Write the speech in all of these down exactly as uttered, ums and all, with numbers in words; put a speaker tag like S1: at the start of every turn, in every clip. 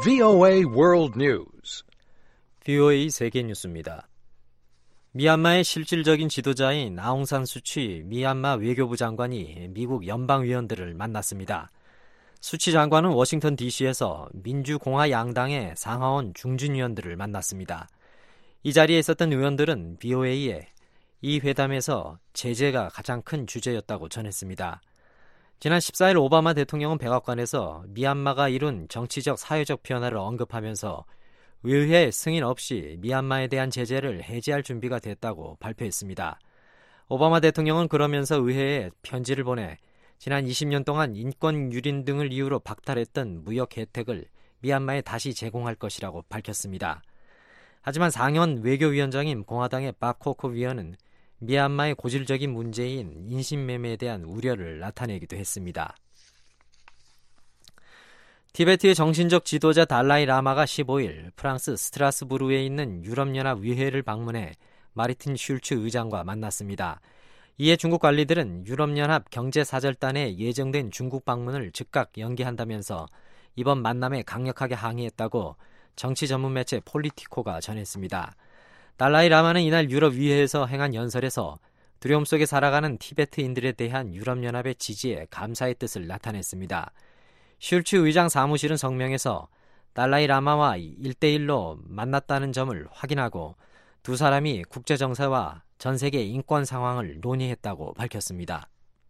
S1: 브이오에이 World News.
S2: 브이오에이 세계 뉴스입니다. 미얀마의 실질적인 지도자인 아웅산 수치 미얀마 외교부 장관이 미국 연방위원들을 만났습니다. 수치 장관은 워싱턴 디씨에서 민주공화 양당의 상하원 중진위원들을 만났습니다. 이 자리에 있었던 의원들은 브이오에이에 이 회담에서 제재가 가장 큰 주제였다고 전했습니다. 지난 십사일 오바마 대통령은 백악관에서 미얀마가 이룬 정치적 사회적 변화를 언급하면서 의회 승인 없이 미얀마에 대한 제재를 해제할 준비가 됐다고 발표했습니다. 오바마 대통령은 그러면서 의회에 편지를 보내 지난 이십 년 동안 인권 유린 등을 이유로 박탈했던 무역 혜택을 미얀마에 다시 제공할 것이라고 밝혔습니다. 하지만 상원 외교위원장인 공화당의 박호크 위원은 미얀마의 고질적인 문제인 인신매매에 대한 우려를 나타내기도 했습니다. 티베트의 정신적 지도자 달라이 라마가 십오일 프랑스 스트라스부르에 있는 유럽연합 의회를 방문해 마르틴 슐츠 의장과 만났습니다. 이에 중국 관리들은 유럽연합 경제사절단에 예정된 중국 방문을 즉각 연기한다면서 이번 만남에 강력하게 항의했다고 정치 전문 매체 폴리티코가 전했습니다. 달라이 라마는 이날 유럽의회에서 행한 연설에서 두려움 속에 살아가는 티베트인들에 대한 유럽연합의 지지에 감사의 뜻을 나타냈습니다. 슐츠 의장 사무실은 성명에서 달라이 라마와 일대일로 만났다는 점을 확인하고 두 사람이 국제정세와 전 세계 인권 상황을 논의했다고 밝혔습니다.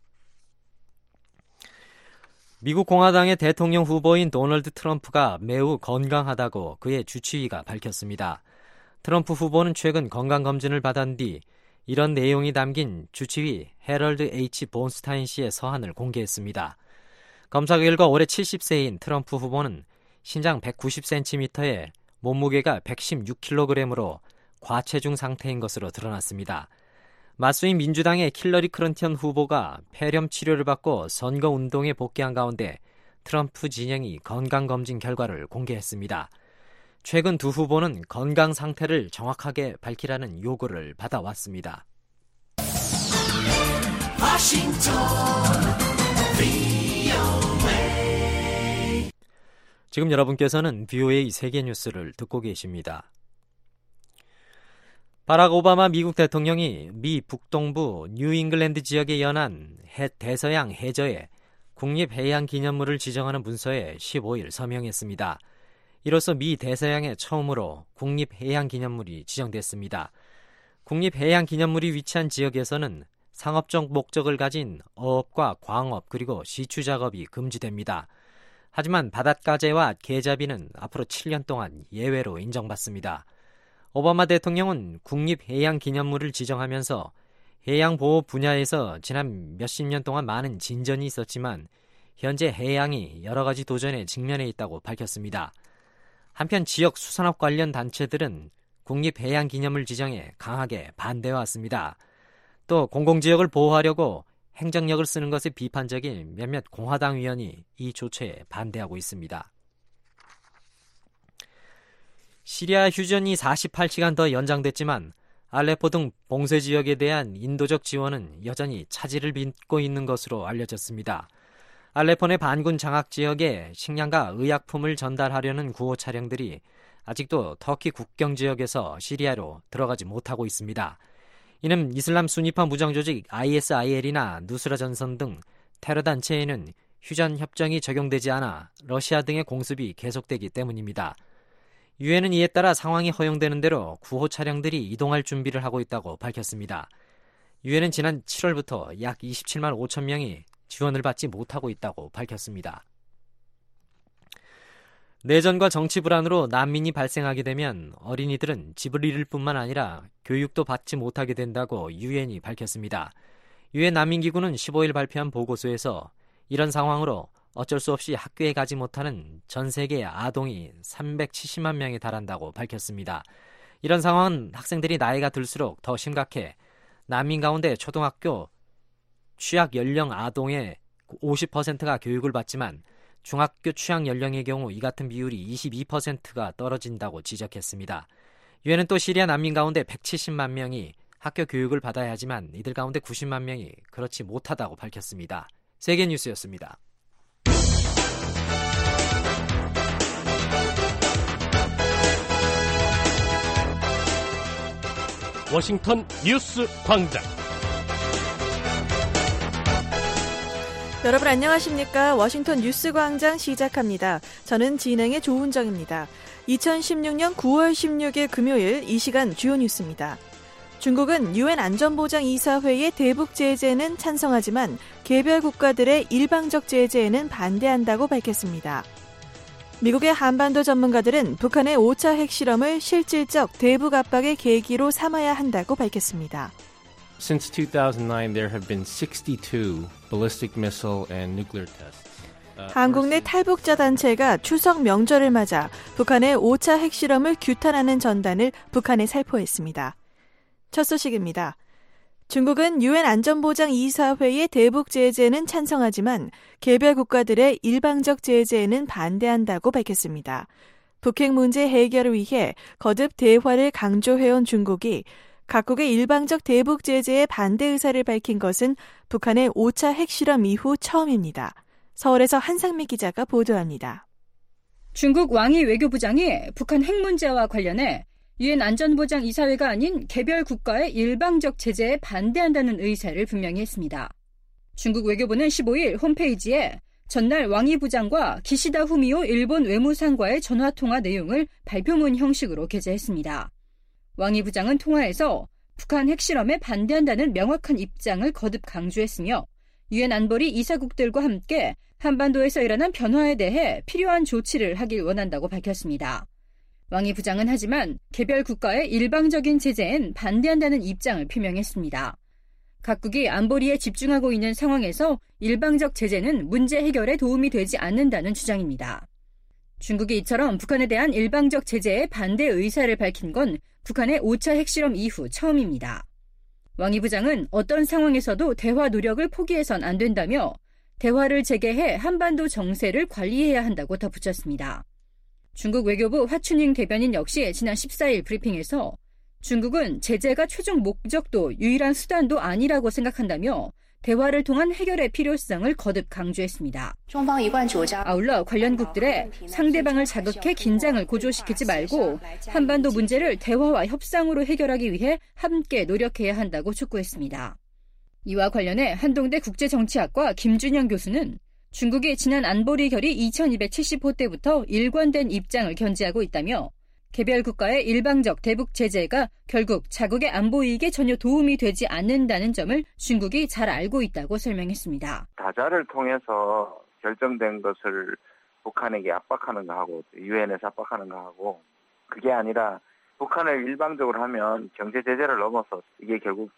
S2: 미국 공화당의 대통령 후보인 도널드 트럼프가 매우 건강하다고 그의 주치의가 밝혔습니다. 트럼프 후보는 최근 건강검진을 받은 뒤 이런 내용이 담긴 주치의 헤럴드 H. 본스타인 씨의 서한을 공개했습니다. 검사 결과 올해 칠십세인 트럼프 후보는 신장 백구십 센티미터에 몸무게가 백십육 킬로그램으로 과체중 상태인 것으로 드러났습니다. 맞수인 민주당의 힐러리 클린턴 후보가 폐렴 치료를 받고 선거운동에 복귀한 가운데 트럼프 진영이 건강검진 결과를 공개했습니다. 최근 두 후보는 건강 상태를 정확하게 밝히라는 요구를 받아왔습니다.
S3: 워싱턴 브이오에이.
S2: 지금 여러분께서는 브이오에이 세계 뉴스를 듣고 계십니다. 바락 오바마 미국 대통령이 미 북동부 뉴잉글랜드 지역에 연한 해, 대서양 해저에 국립해양기념물을 지정하는 문서에 십오일 서명했습니다. 이로써 미 대서양에 처음으로 국립해양기념물이 지정됐습니다. 국립해양기념물이 위치한 지역에서는 상업적 목적을 가진 어업과 광업 그리고 시추작업이 금지됩니다. 하지만 바닷가재와 게잡이는 앞으로 칠 년 동안 예외로 인정받습니다. 오바마 대통령은 국립해양기념물을 지정하면서 해양보호 분야에서 지난 몇십 년 동안 많은 진전이 있었지만 현재 해양이 여러 가지 도전에 직면해 있다고 밝혔습니다. 한편 지역 수산업 관련 단체들은 국립해양기념물 지정에 강하게 반대해왔습니다. 또 공공지역을 보호하려고 행정력을 쓰는 것에 비판적인 몇몇 공화당 의원이 이 조처에 반대하고 있습니다. 시리아 휴전이 사십팔 시간 더 연장됐지만 알레포 등 봉쇄 지역에 대한 인도적 지원은 여전히 차질을 빚고 있는 것으로 알려졌습니다. 알레포 내 반군 장악 지역에 식량과 의약품을 전달하려는 구호 차량들이 아직도 터키 국경 지역에서 시리아로 들어가지 못하고 있습니다. 이는 이슬람 순위파 무장조직 아이에스아이엘이나 누스라 전선 등 테러 단체에는 휴전 협정이 적용되지 않아 러시아 등의 공습이 계속되기 때문입니다. 유엔은 이에 따라 상황이 허용되는 대로 구호 차량들이 이동할 준비를 하고 있다고 밝혔습니다. 유엔은 지난 칠월부터 약 이십칠만 오천 명이 지원을 받지 못하고 있다고 밝혔습니다. 내전과 정치 불안으로 난민이 발생하게 되면 어린이들은 집을 잃을 뿐만 아니라 교육도 받지 못하게 된다고 유엔이 밝혔습니다. 유엔 난민기구는 십오일 발표한 보고서에서 이런 상황으로 어쩔 수 없이 학교에 가지 못하는 전 세계의 아동이 삼백칠십만 명에 달한다고 밝혔습니다. 이런 상황은 학생들이 나이가 들수록 더 심각해 난민 가운데 초등학교 취약 연령 아동의 오십 퍼센트가 교육을 받지만 중학교 취약 연령의 경우 이 같은 비율이 이십이 퍼센트가 떨어진다고 지적했습니다. 유엔은 또 시리아 난민 가운데 백칠십만 명이 학교 교육을 받아야 하지만 이들 가운데 구십만 명이 그렇지 못하다고 밝혔습니다. 세계 뉴스였습니다.
S3: 워싱턴 뉴스 광장.
S4: 여러분 안녕하십니까? 워싱턴 뉴스 광장 시작합니다. 저는 진행의 조훈정입니다. 이천십육년 구월 십육일 금요일 이 시간 주요 뉴스입니다. 중국은 유엔 안전보장이사회의 대북 제재에는 찬성하지만 개별 국가들의 일방적 제재에는 반대한다고 밝혔습니다. 미국의 한반도 전문가들은 북한의 오 차 핵실험을 실질적 대북 압박의 계기로 삼아야 한다고 밝혔습니다.
S5: Since two thousand nine, there have been sixty-two ballistic missile and nuclear tests.
S4: 한국 내 탈북자 단체가 추석 명절을 맞아 북한의 오 차 핵실험을 규탄하는 전단을 북한에 살포했습니다. 첫 소식입니다. 중국은 유엔 안전보장이사회의 대북 제재에는 찬성하지만 개별 국가들의 일방적 제재에는 반대한다고 밝혔습니다. 북핵 문제 해결을 위해 거듭 대화를 강조해온 중국이 각국의 일방적 대북 제재에 반대 의사를 밝힌 것은 북한의 오 차 핵실험 이후 처음입니다. 서울에서 한상미 기자가 보도합니다.
S6: 중국 왕이 외교부장이 북한 핵 문제와 관련해 유엔 안전보장이사회가 아닌 개별 국가의 일방적 제재에 반대한다는 의사를 분명히 했습니다. 중국 외교부는 십오일 홈페이지에 전날 왕이 부장과 기시다 후미오 일본 외무상과의 전화통화 내용을 발표문 형식으로 게재했습니다. 왕이 부장은 통화에서 북한 핵실험에 반대한다는 명확한 입장을 거듭 강조했으며 유엔 안보리 이사국들과 함께 한반도에서 일어난 변화에 대해 필요한 조치를 하길 원한다고 밝혔습니다. 왕이 부장은 하지만 개별 국가의 일방적인 제재엔 반대한다는 입장을 표명했습니다. 각국이 안보리에 집중하고 있는 상황에서 일방적 제재는 문제 해결에 도움이 되지 않는다는 주장입니다. 중국이 이처럼 북한에 대한 일방적 제재에 반대 의사를 밝힌 건 북한의 오 차 핵실험 이후 처음입니다. 왕이 부장은 어떤 상황에서도 대화 노력을 포기해선 안 된다며 대화를 재개해 한반도 정세를 관리해야 한다고 덧붙였습니다. 중국 외교부 화춘잉 대변인 역시 지난 십사일 브리핑에서 중국은 제재가 최종 목적도 유일한 수단도 아니라고 생각한다며 대화를 통한 해결의 필요성을 거듭 강조했습니다. 아울러 관련국들의 상대방을 자극해 긴장을 고조시키지 말고 한반도 문제를 대화와 협상으로 해결하기 위해 함께 노력해야 한다고 촉구했습니다. 이와 관련해 한동대 국제정치학과 김준영 교수는 중국이 지난 안보리 결의 이천이백칠십 호때부터 일관된 입장을 견지하고 있다며 개별 국가의 일방적 대북 제재가 결국 자국의 안보 이익에 전혀 도움이 되지 않는다는 점을 중국이 잘 알고 있다고 설명했습니다.
S7: 다자를 통해서 결정된 것을 북한에게 압박하는 거하고 유엔에서 압박하는 거하고 그게 아니라 북한을 일방적으로 하면 경제 제재를 넘어서 이게 결국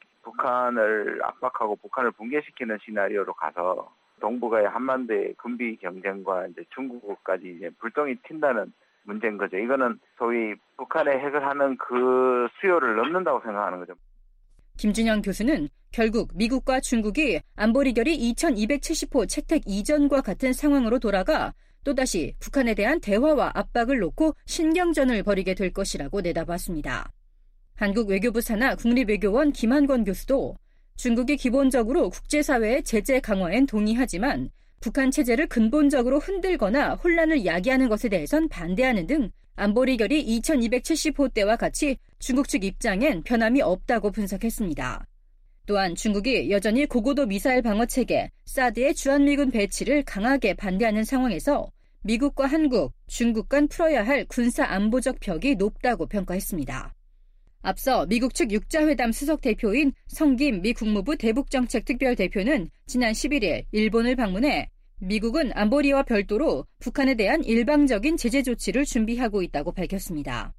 S7: 북한을 압박하고 북한을 붕괴시키는 시나리오로 가서 동북아의 한반도의 군비 경쟁과 이제 중국까지 이제 불똥이 튄다는 문제인 거죠. 이거는 소위 북한의 핵을 하는 그 수요를 넘는다고 생각하는 거죠.
S6: 김준영 교수는 결국 미국과 중국이 안보리 결의 이천이백칠십 호 채택 이전과 같은 상황으로 돌아가 또다시 북한에 대한 대화와 압박을 놓고 신경전을 벌이게 될 것이라고 내다봤습니다. 한국 외교부 산하 국립외교원 김한권 교수도 중국이 기본적으로 국제사회의 제재 강화엔 동의하지만 북한 체제를 근본적으로 흔들거나 혼란을 야기하는 것에 대해선 반대하는 등 안보리 결의 이천이백칠십 호 때와 같이 중국 측 입장엔 변함이 없다고 분석했습니다. 또한 중국이 여전히 고고도 미사일 방어체계 사드의 주한미군 배치를 강하게 반대하는 상황에서 미국과 한국, 중국 간 풀어야 할 군사안보적 벽이 높다고 평가했습니다. 앞서 미국 측 육자회담 수석 대표인 성김 미 국무부 대북정책특별대표는 지난 십일일 일본을 방문해 미국은 안보리와 별도로 북한에 대한 일방적인 제재 조치를 준비하고 있다고 밝혔습니다.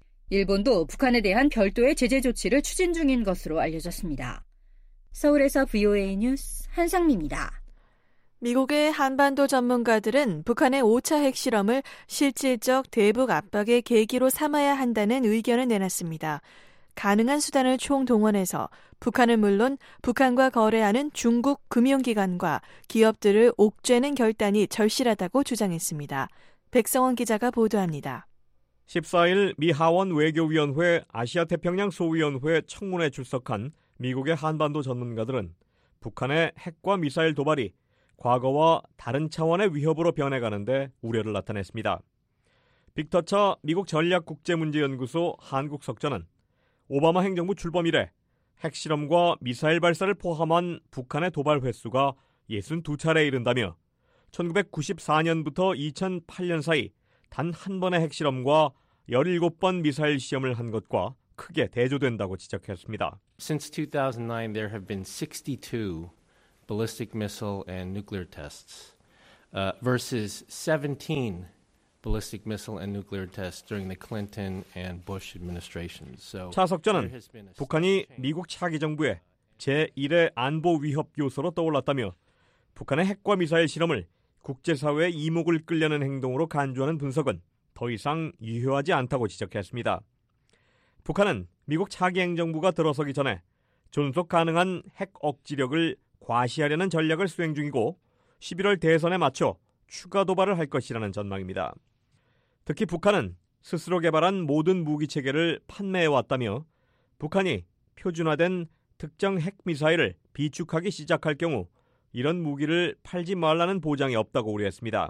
S6: 일본도 북한에 대한 별도의 제재 조치를 추진 중인 것으로 알려졌습니다. 서울에서 브이오에이 뉴스 한상미입니다.
S4: 미국의 한반도 전문가들은 북한의 오 차 핵실험을 실질적 대북 압박의 계기로 삼아야 한다는 의견을 내놨습니다. 가능한 수단을 총동원해서 북한은 물론 북한과 거래하는 중국 금융기관과 기업들을 옥죄는 결단이 절실하다고 주장했습니다. 백성원 기자가 보도합니다.
S8: 십사일 미 하원 외교위원회 아시아태평양 소위원회 청문회에 출석한 미국의 한반도 전문가들은 북한의 핵과 미사일 도발이 과거와 다른 차원의 위협으로 변해가는데 우려를 나타냈습니다. 빅터처 미국 전략국제문제연구소 한국석전은 오바마 행정부 출범 이래 핵실험과 미사일 발사를 포함한 북한의 도발 횟수가 육십이 차례에 이른다며 천구백구십사 년부터 이천팔 년 사이 단 한 번의 핵실험과 열일곱 번 미사일 시험을 한 것과 크게 대조된다고 지적했습니다.
S5: Since two thousand nine, there have been sixty-two ballistic missile and nuclear tests uh, versus seventeen ballistic missile and nuclear tests during the Clinton and Bush administrations. So
S8: 차석전은 북한이 미국 차기 정부의 제일의 안보 위협 요소로 떠올랐다며 북한의 핵과 미사일 실험을 국제사회의 이목을 끌려는 행동으로 간주하는 분석은 더 이상 유효하지 않다고 지적했습니다. 북한은 미국 차기 행정부가 들어서기 전에 존속 가능한 핵 억지력을 과시하려는 전략을 수행 중이고 십일월 대선에 맞춰 추가 도발을 할 것이라는 전망입니다. 특히 북한은 스스로 개발한 모든 무기 체계를 판매해왔다며 북한이 표준화된 특정 핵 미사일을 비축하기 시작할 경우 이런 무기를 팔지 말라는 보장이 없다고 우려했습니다.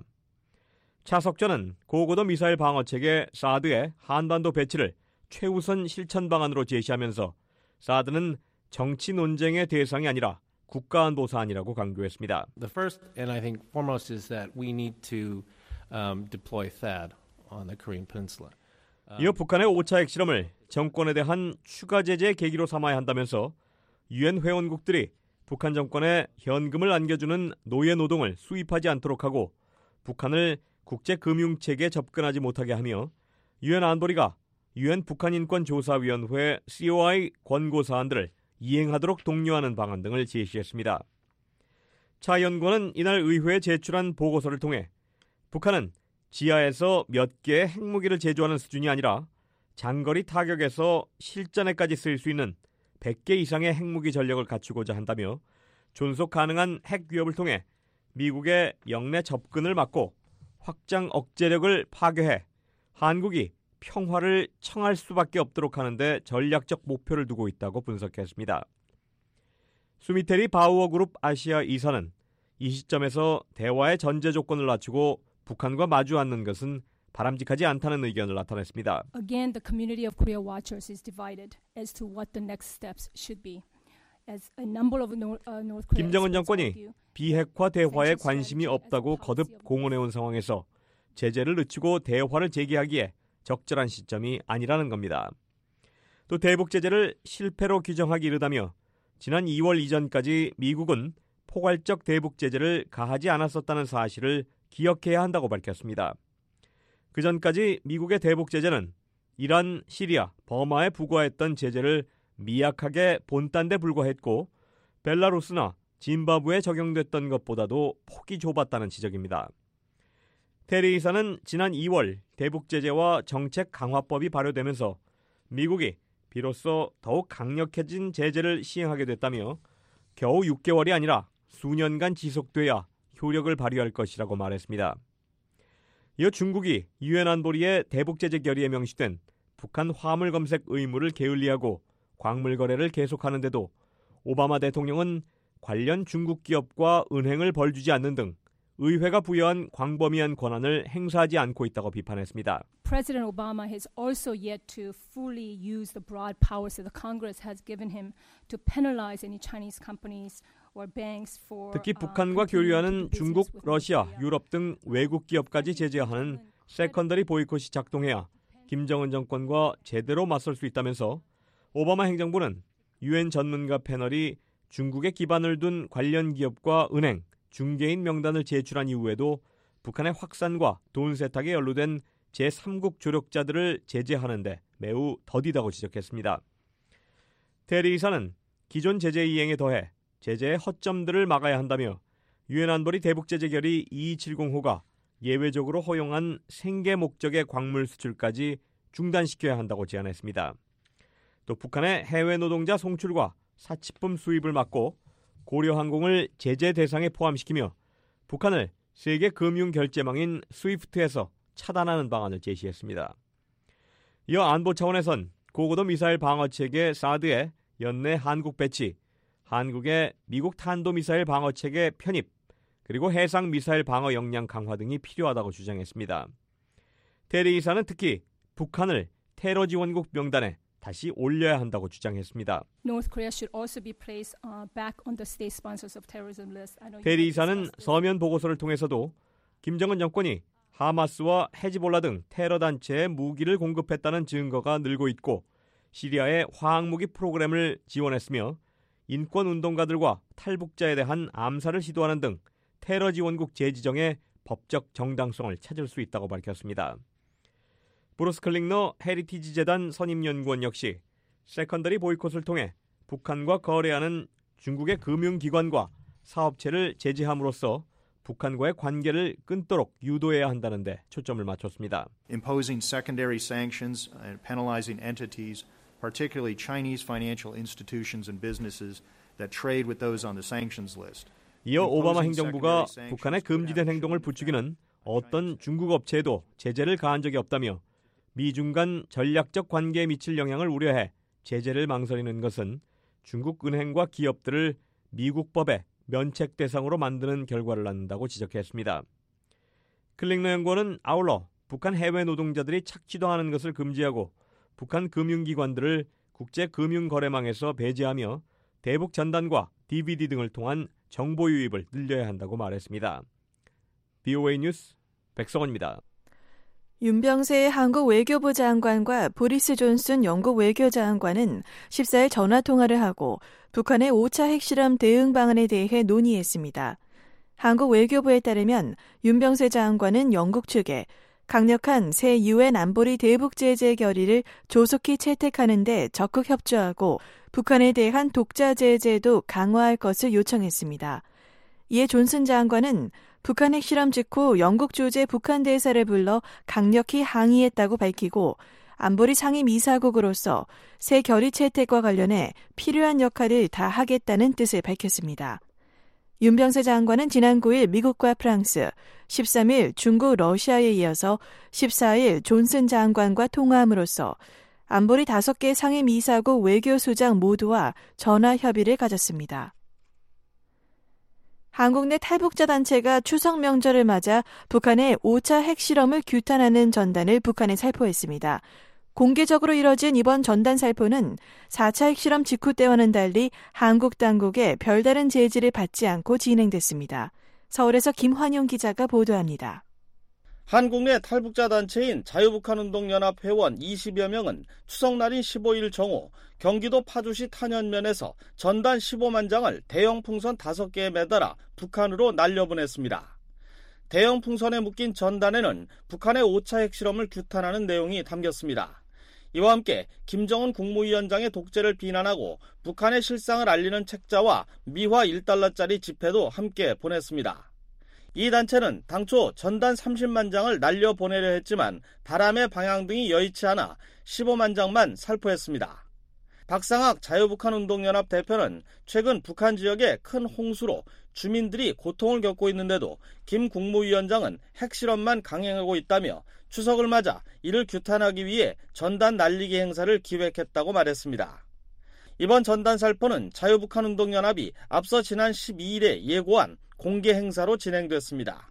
S8: 차석전은 고고도 미사일 방어체계 사드의 한반도 배치를 최우선 실천 방안으로 제시하면서 사드는 정치 논쟁의 대상이 아니라 국가안보 사안이라고 강조했습니다.
S5: The first and I think foremost is that we need to um, deploy THAAD on the Korean Peninsula.
S8: 이어 북한의 오 차 핵실험을 정권에 대한 추가 제재의 계기로 삼아야 한다면서 유엔 회원국들이 북한 정권에 현금을 안겨주는 노예 노동을 수입하지 않도록 하고 북한을 국제금융체계에 접근하지 못하게 하며 유엔 안보리가 유엔 북한인권조사위원회 씨오아이 권고 사안들을 이행하도록 독려하는 방안 등을 제시했습니다. 차 연구원은 이날 의회에 제출한 보고서를 통해 북한은 지하에서 몇 개의 핵무기를 제조하는 수준이 아니라 장거리 타격에서 실전에까지 쓸 수 있는 백 개 이상의 핵무기 전력을 갖추고자 한다며 존속 가능한 핵 위협을 통해 미국의 영내 접근을 막고 확장 억제력을 파괴해 한국이 평화를 청할 수밖에 없도록 하는데 전략적 목표를 두고 있다고 분석했습니다. 수미테리 바우어 그룹 아시아 이사는 이 시점에서 대화의 전제 조건을 낮추고 북한과 마주 앉는 것은 바람직하지 않다는 의견을 나타냈습니다.
S9: Again, the community of Korea watchers is divided as to what the next steps should be. As a number of North, uh, North Korea
S8: 김정은 정권이 비핵화 대화에 관심이 없다고 거듭 공언해온 상황에서 제재를 늦추고 대화를 재개하기에 적절한 시점이 아니라는 겁니다. 또 대북 제재를 실패로 규정하기 이르다며 지난 이월 이전까지 미국은 포괄적 대북 제재를 가하지 않았었다는 사실을 기억해야 한다고 밝혔습니다. 그 전까지 미국의 대북 제재는 이란, 시리아, 버마에 부과했던 제재를 미약하게 본딴 데 불과했고 벨라루스나 짐바브웨에 적용됐던 것보다도 폭이 좁았다는 지적입니다. 테리 이사는 지난 이월 대북 제재와 정책 강화법이 발효되면서 미국이 비로소 더욱 강력해진 제재를 시행하게 됐다며 겨우 육 개월이 아니라 수년간 지속돼야 효력을 발휘할 것이라고 말했습니다. 이어 중국이 유엔 안보리의 대북 제재 결의에 명시된 북한 화물 검색 의무를 게을리하고 광물 거래를 계속하는데도 오바마 대통령은 관련 중국 기업과 은행을 벌주지 않는 등 의회가 부여한 광범위한 권한을 행사하지 않고 있다고 비판했습니다.
S9: President Obama has also yet to fully use the broad powers that the Congress has given him to penalize any Chinese companies or banks for
S8: 특히 북한과 교류하는 중국, 러시아, 유럽 등 외국 기업까지 제재하는 세컨더리 보이콧이 작동해야 김정은 정권과 제대로 맞설 수 있다면서 오바마 행정부는 유엔 전문가 패널이 중국에 기반을 둔 관련 기업과 은행, 중개인 명단을 제출한 이후에도 북한의 확산과 돈 세탁에 연루된 제삼국 조력자들을 제재하는데 매우 더디다고 지적했습니다. 테리 이사는 기존 제재 이행에 더해 제재의 허점들을 막아야 한다며 유엔 안보리 대북 제재 결의 이이칠공호가 예외적으로 허용한 생계 목적의 광물 수출까지 중단시켜야 한다고 제안했습니다. 또 북한의 해외 노동자 송출과 사치품 수입을 막고 고려항공을 제재 대상에 포함시키며 북한을 세계 금융 결제망인 스위프트에서 차단하는 방안을 제시했습니다. 이어 안보 차원에선 고고도 미사일 방어체계 사드의 연내 한국 배치, 한국의 미국 탄도미사일 방어체계 편입, 그리고 해상 미사일 방어 역량 강화 등이 필요하다고 주장했습니다. 테리 이사는 특히 북한을 테러 지원국 명단에 다시 올려야 한다고 주장했습니다.
S9: North Korea should also be placed uh, back on the state sponsors of terrorism list. I know you
S8: 페리
S9: have
S8: 이사는
S9: discussed this.
S8: 서면 보고서를 통해서도 김정은 정권이 하마스와 헤즈볼라 등 테러 단체에 무기를 공급했다는 증거가 늘고 있고 시리아의 화학무기 프로그램을 지원했으며 인권운동가들과 탈북자에 대한 암살을 시도하는 등 테러 지원국 재지정의 법적 정당성을 찾을 수 있다고 밝혔습니다. 브루스 클링너 헤리티지 재단 선임연구원 역시 세컨더리 보이콧을 통해 북한과 거래하는 중국의 금융기관과 사업체를 제재함으로써 북한과의 관계를 끊도록 유도해야 한다는 데 초점을 맞췄습니다.
S10: Imposing secondary sanctions and penalizing entities, particularly Chinese financial institutions and businesses that trade with those on the sanctions list.
S8: 이어 오바마 행정부가 북한의 금지된 행동을 부추기는 어떤 중국 업체에도 제재를 가한 적이 없다며 미중 간 전략적 관계에 미칠 영향을 우려해 제재를 망설이는 것은 중국 은행과 기업들을 미국 법의 면책 대상으로 만드는 결과를 낳는다고 지적했습니다. 클링너 연구원은 아울러 북한 해외 노동자들이 착취당하는 것을 금지하고 북한 금융기관들을 국제금융거래망에서 배제하며 대북 전단과 디비디 등을 통한 정보 유입을 늘려야 한다고 말했습니다. 비오에이 뉴스 백성원입니다.
S4: 윤병세 한국 외교부 장관과 보리스 존슨 영국 외교장관은 십사일 전화통화를 하고 북한의 오 차 핵실험 대응 방안에 대해 논의했습니다. 한국 외교부에 따르면 윤병세 장관은 영국 측에 강력한 새 유엔 안보리 대북 제재 결의를 조속히 채택하는 데 적극 협조하고 북한에 대한 독자 제재도 강화할 것을 요청했습니다. 이에 존슨 장관은 북한 핵실험 직후 영국 주재 북한 대사를 불러 강력히 항의했다고 밝히고 안보리 상임이사국으로서 새 결의 채택과 관련해 필요한 역할을 다하겠다는 뜻을 밝혔습니다. 윤병세 장관은 지난 구일 미국과 프랑스, 십삼일 중국, 러시아에 이어서 십사일 존슨 장관과 통화함으로써 안보리 다섯 개 상임이사국 외교수장 모두와 전화 협의를 가졌습니다. 한국 내 탈북자 단체가 추석 명절을 맞아 북한의 오 차 핵실험을 규탄하는 전단을 북한에 살포했습니다. 공개적으로 이뤄진 이번 전단 살포는 사 차 핵실험 직후 때와는 달리 한국 당국의 별다른 제지를 받지 않고 진행됐습니다. 서울에서 김환용 기자가 보도합니다.
S11: 한국 내 탈북자 단체인 자유북한운동연합 회원 이십여 명은 추석날인 십오일 정오 경기도 파주시 탄현면에서 전단 십오만 장을 대형 풍선 다섯 개에 매달아 북한으로 날려보냈습니다. 대형 풍선에 묶인 전단에는 북한의 오 차 핵실험을 규탄하는 내용이 담겼습니다. 이와 함께 김정은 국무위원장의 독재를 비난하고 북한의 실상을 알리는 책자와 미화 일 달러짜리 지폐도 함께 보냈습니다. 이 단체는 당초 전단 삼십만 장을 날려보내려 했지만 바람의 방향등이 여의치 않아 십오만 장만 살포했습니다. 박상학 자유북한운동연합 대표는 최근 북한 지역의 큰 홍수로 주민들이 고통을 겪고 있는데도 김 국무위원장은 핵실험만 강행하고 있다며 추석을 맞아 이를 규탄하기 위해 전단 날리기 행사를 기획했다고 말했습니다. 이번 전단 살포는 자유북한운동연합이 앞서 지난 십이일에 예고한 공개 행사로 진행됐습니다.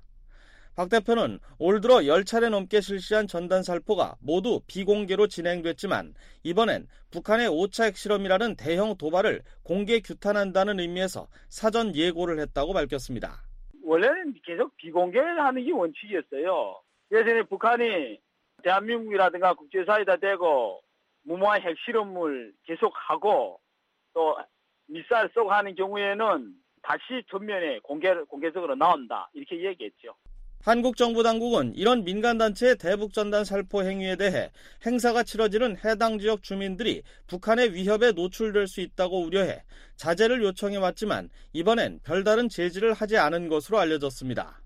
S11: 박 대표는 올 들어 열 차례 넘게 실시한 전단 살포가 모두 비공개로 진행됐지만 이번엔 북한의 오 차 핵실험이라는 대형 도발을 공개 규탄한다는 의미에서 사전 예고를 했다고 밝혔습니다.
S12: 원래는 계속 비공개하는 게 원칙이었어요. 예전에 북한이 대한민국이라든가 국제사회에다 대고 무모한 핵실험을 계속하고 또 미사일 쏘고 하는 경우에는 다시 전면에 공개, 공개적으로 나온다 이렇게 얘기했죠.
S11: 한국 정부 당국은 이런 민간단체의 대북전단 살포 행위에 대해 행사가 치러지는 해당 지역 주민들이 북한의 위협에 노출될 수 있다고 우려해 자제를 요청해왔지만 이번엔 별다른 제지를 하지 않은 것으로 알려졌습니다.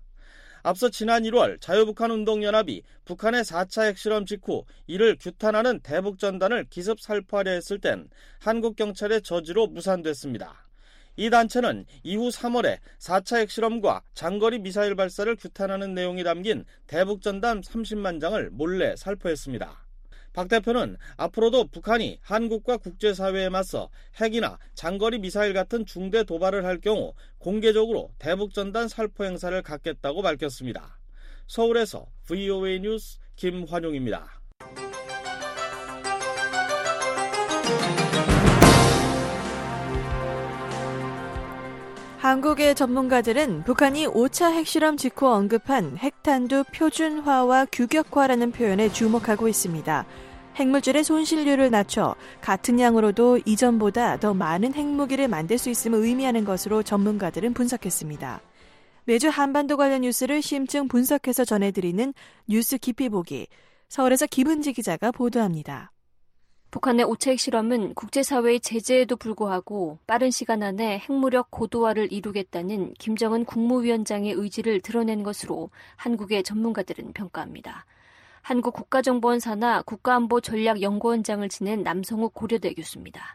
S11: 앞서 지난 일월 자유북한운동연합이 북한의 사 차 핵실험 직후 이를 규탄하는 대북전단을 기습 살포하려 했을 땐 한국 경찰의 저지로 무산됐습니다. 이 단체는 이후 삼월에 사 차 핵실험과 장거리 미사일 발사를 규탄하는 내용이 담긴 대북전단 삼십만 장을 몰래 살포했습니다. 박 대표는 앞으로도 북한이 한국과 국제사회에 맞서 핵이나 장거리 미사일 같은 중대 도발을 할 경우 공개적으로 대북전단 살포 행사를 갖겠다고 밝혔습니다. 서울에서 브이오에이 뉴스 김환용입니다.
S4: 한국의 전문가들은 북한이 오 차 핵실험 직후 언급한 핵탄두 표준화와 규격화라는 표현에 주목하고 있습니다. 핵물질의 손실률을 낮춰 같은 양으로도 이전보다 더 많은 핵무기를 만들 수 있음을 의미하는 것으로 전문가들은 분석했습니다. 매주 한반도 관련 뉴스를 심층 분석해서 전해드리는 뉴스 깊이 보기, 서울에서 김은지 기자가 보도합니다.
S13: 북한의 오 차 핵실험은 국제사회의 제재에도 불구하고 빠른 시간 안에 핵무력 고도화를 이루겠다는 김정은 국무위원장의 의지를 드러낸 것으로 한국의 전문가들은 평가합니다. 한국 국가정보원 산하 국가안보전략연구원장을 지낸 남성욱 고려대 교수입니다.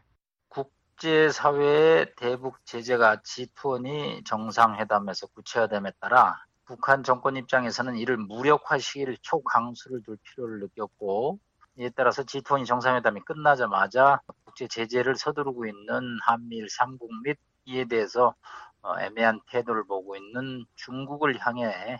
S14: 국제사회의 대북 제재가 지 이십이 정상회담에서 구체화됨에 따라 북한 정권 입장에서는 이를 무력화 시기를 초강수를 둘 필요를 느꼈고, 이에 따라서 지 이십이 정상회담이 끝나자마자 국제 제재를 서두르고 있는 한미일 삼국 및 이에 대해서 애매한 태도를 보고 있는 중국을 향해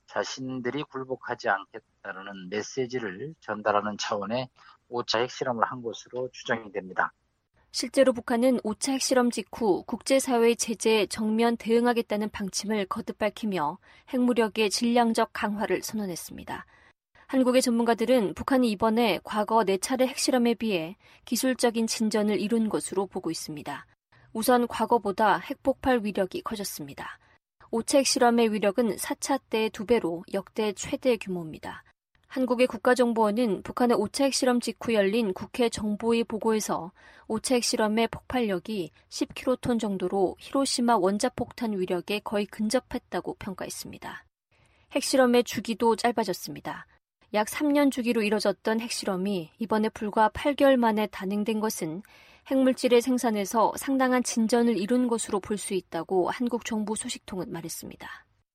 S14: 자신들이 굴복하지 않겠다는 메시지를 전달하는 차원의 오 차 핵실험을 한 것으로 추정이 됩니다.
S13: 실제로 북한은 오 차 핵실험 직후 국제사회의 제재에 정면 대응하겠다는 방침을 거듭 밝히며 핵무력의 질량적 강화를 선언했습니다. 한국의 전문가들은 북한이 이번에 과거 네 차례 핵실험에 비해 기술적인 진전을 이룬 것으로 보고 있습니다. 우선 과거보다 핵폭발 위력이 커졌습니다. 오 차 핵실험의 위력은 사 차 때의 두 배로 역대 최대 규모입니다. 한국의 국가정보원은 북한의 오 차 핵실험 직후 열린 국회 정보위 보고에서 오 차 핵실험의 폭발력이 십 킬로톤 정도로 히로시마 원자폭탄 위력에 거의 근접했다고 평가했습니다. 핵실험의 주기도 짧아졌습니다. 약 삼 년 주기로 이뤄졌던 핵실험이 이번에 불과 팔 개월 만에 단행된 것은 핵물질의 생산에서 상당한 진전을 이룬 것으로 볼 수 있다고 한국 정부 소식통은 말했습니다.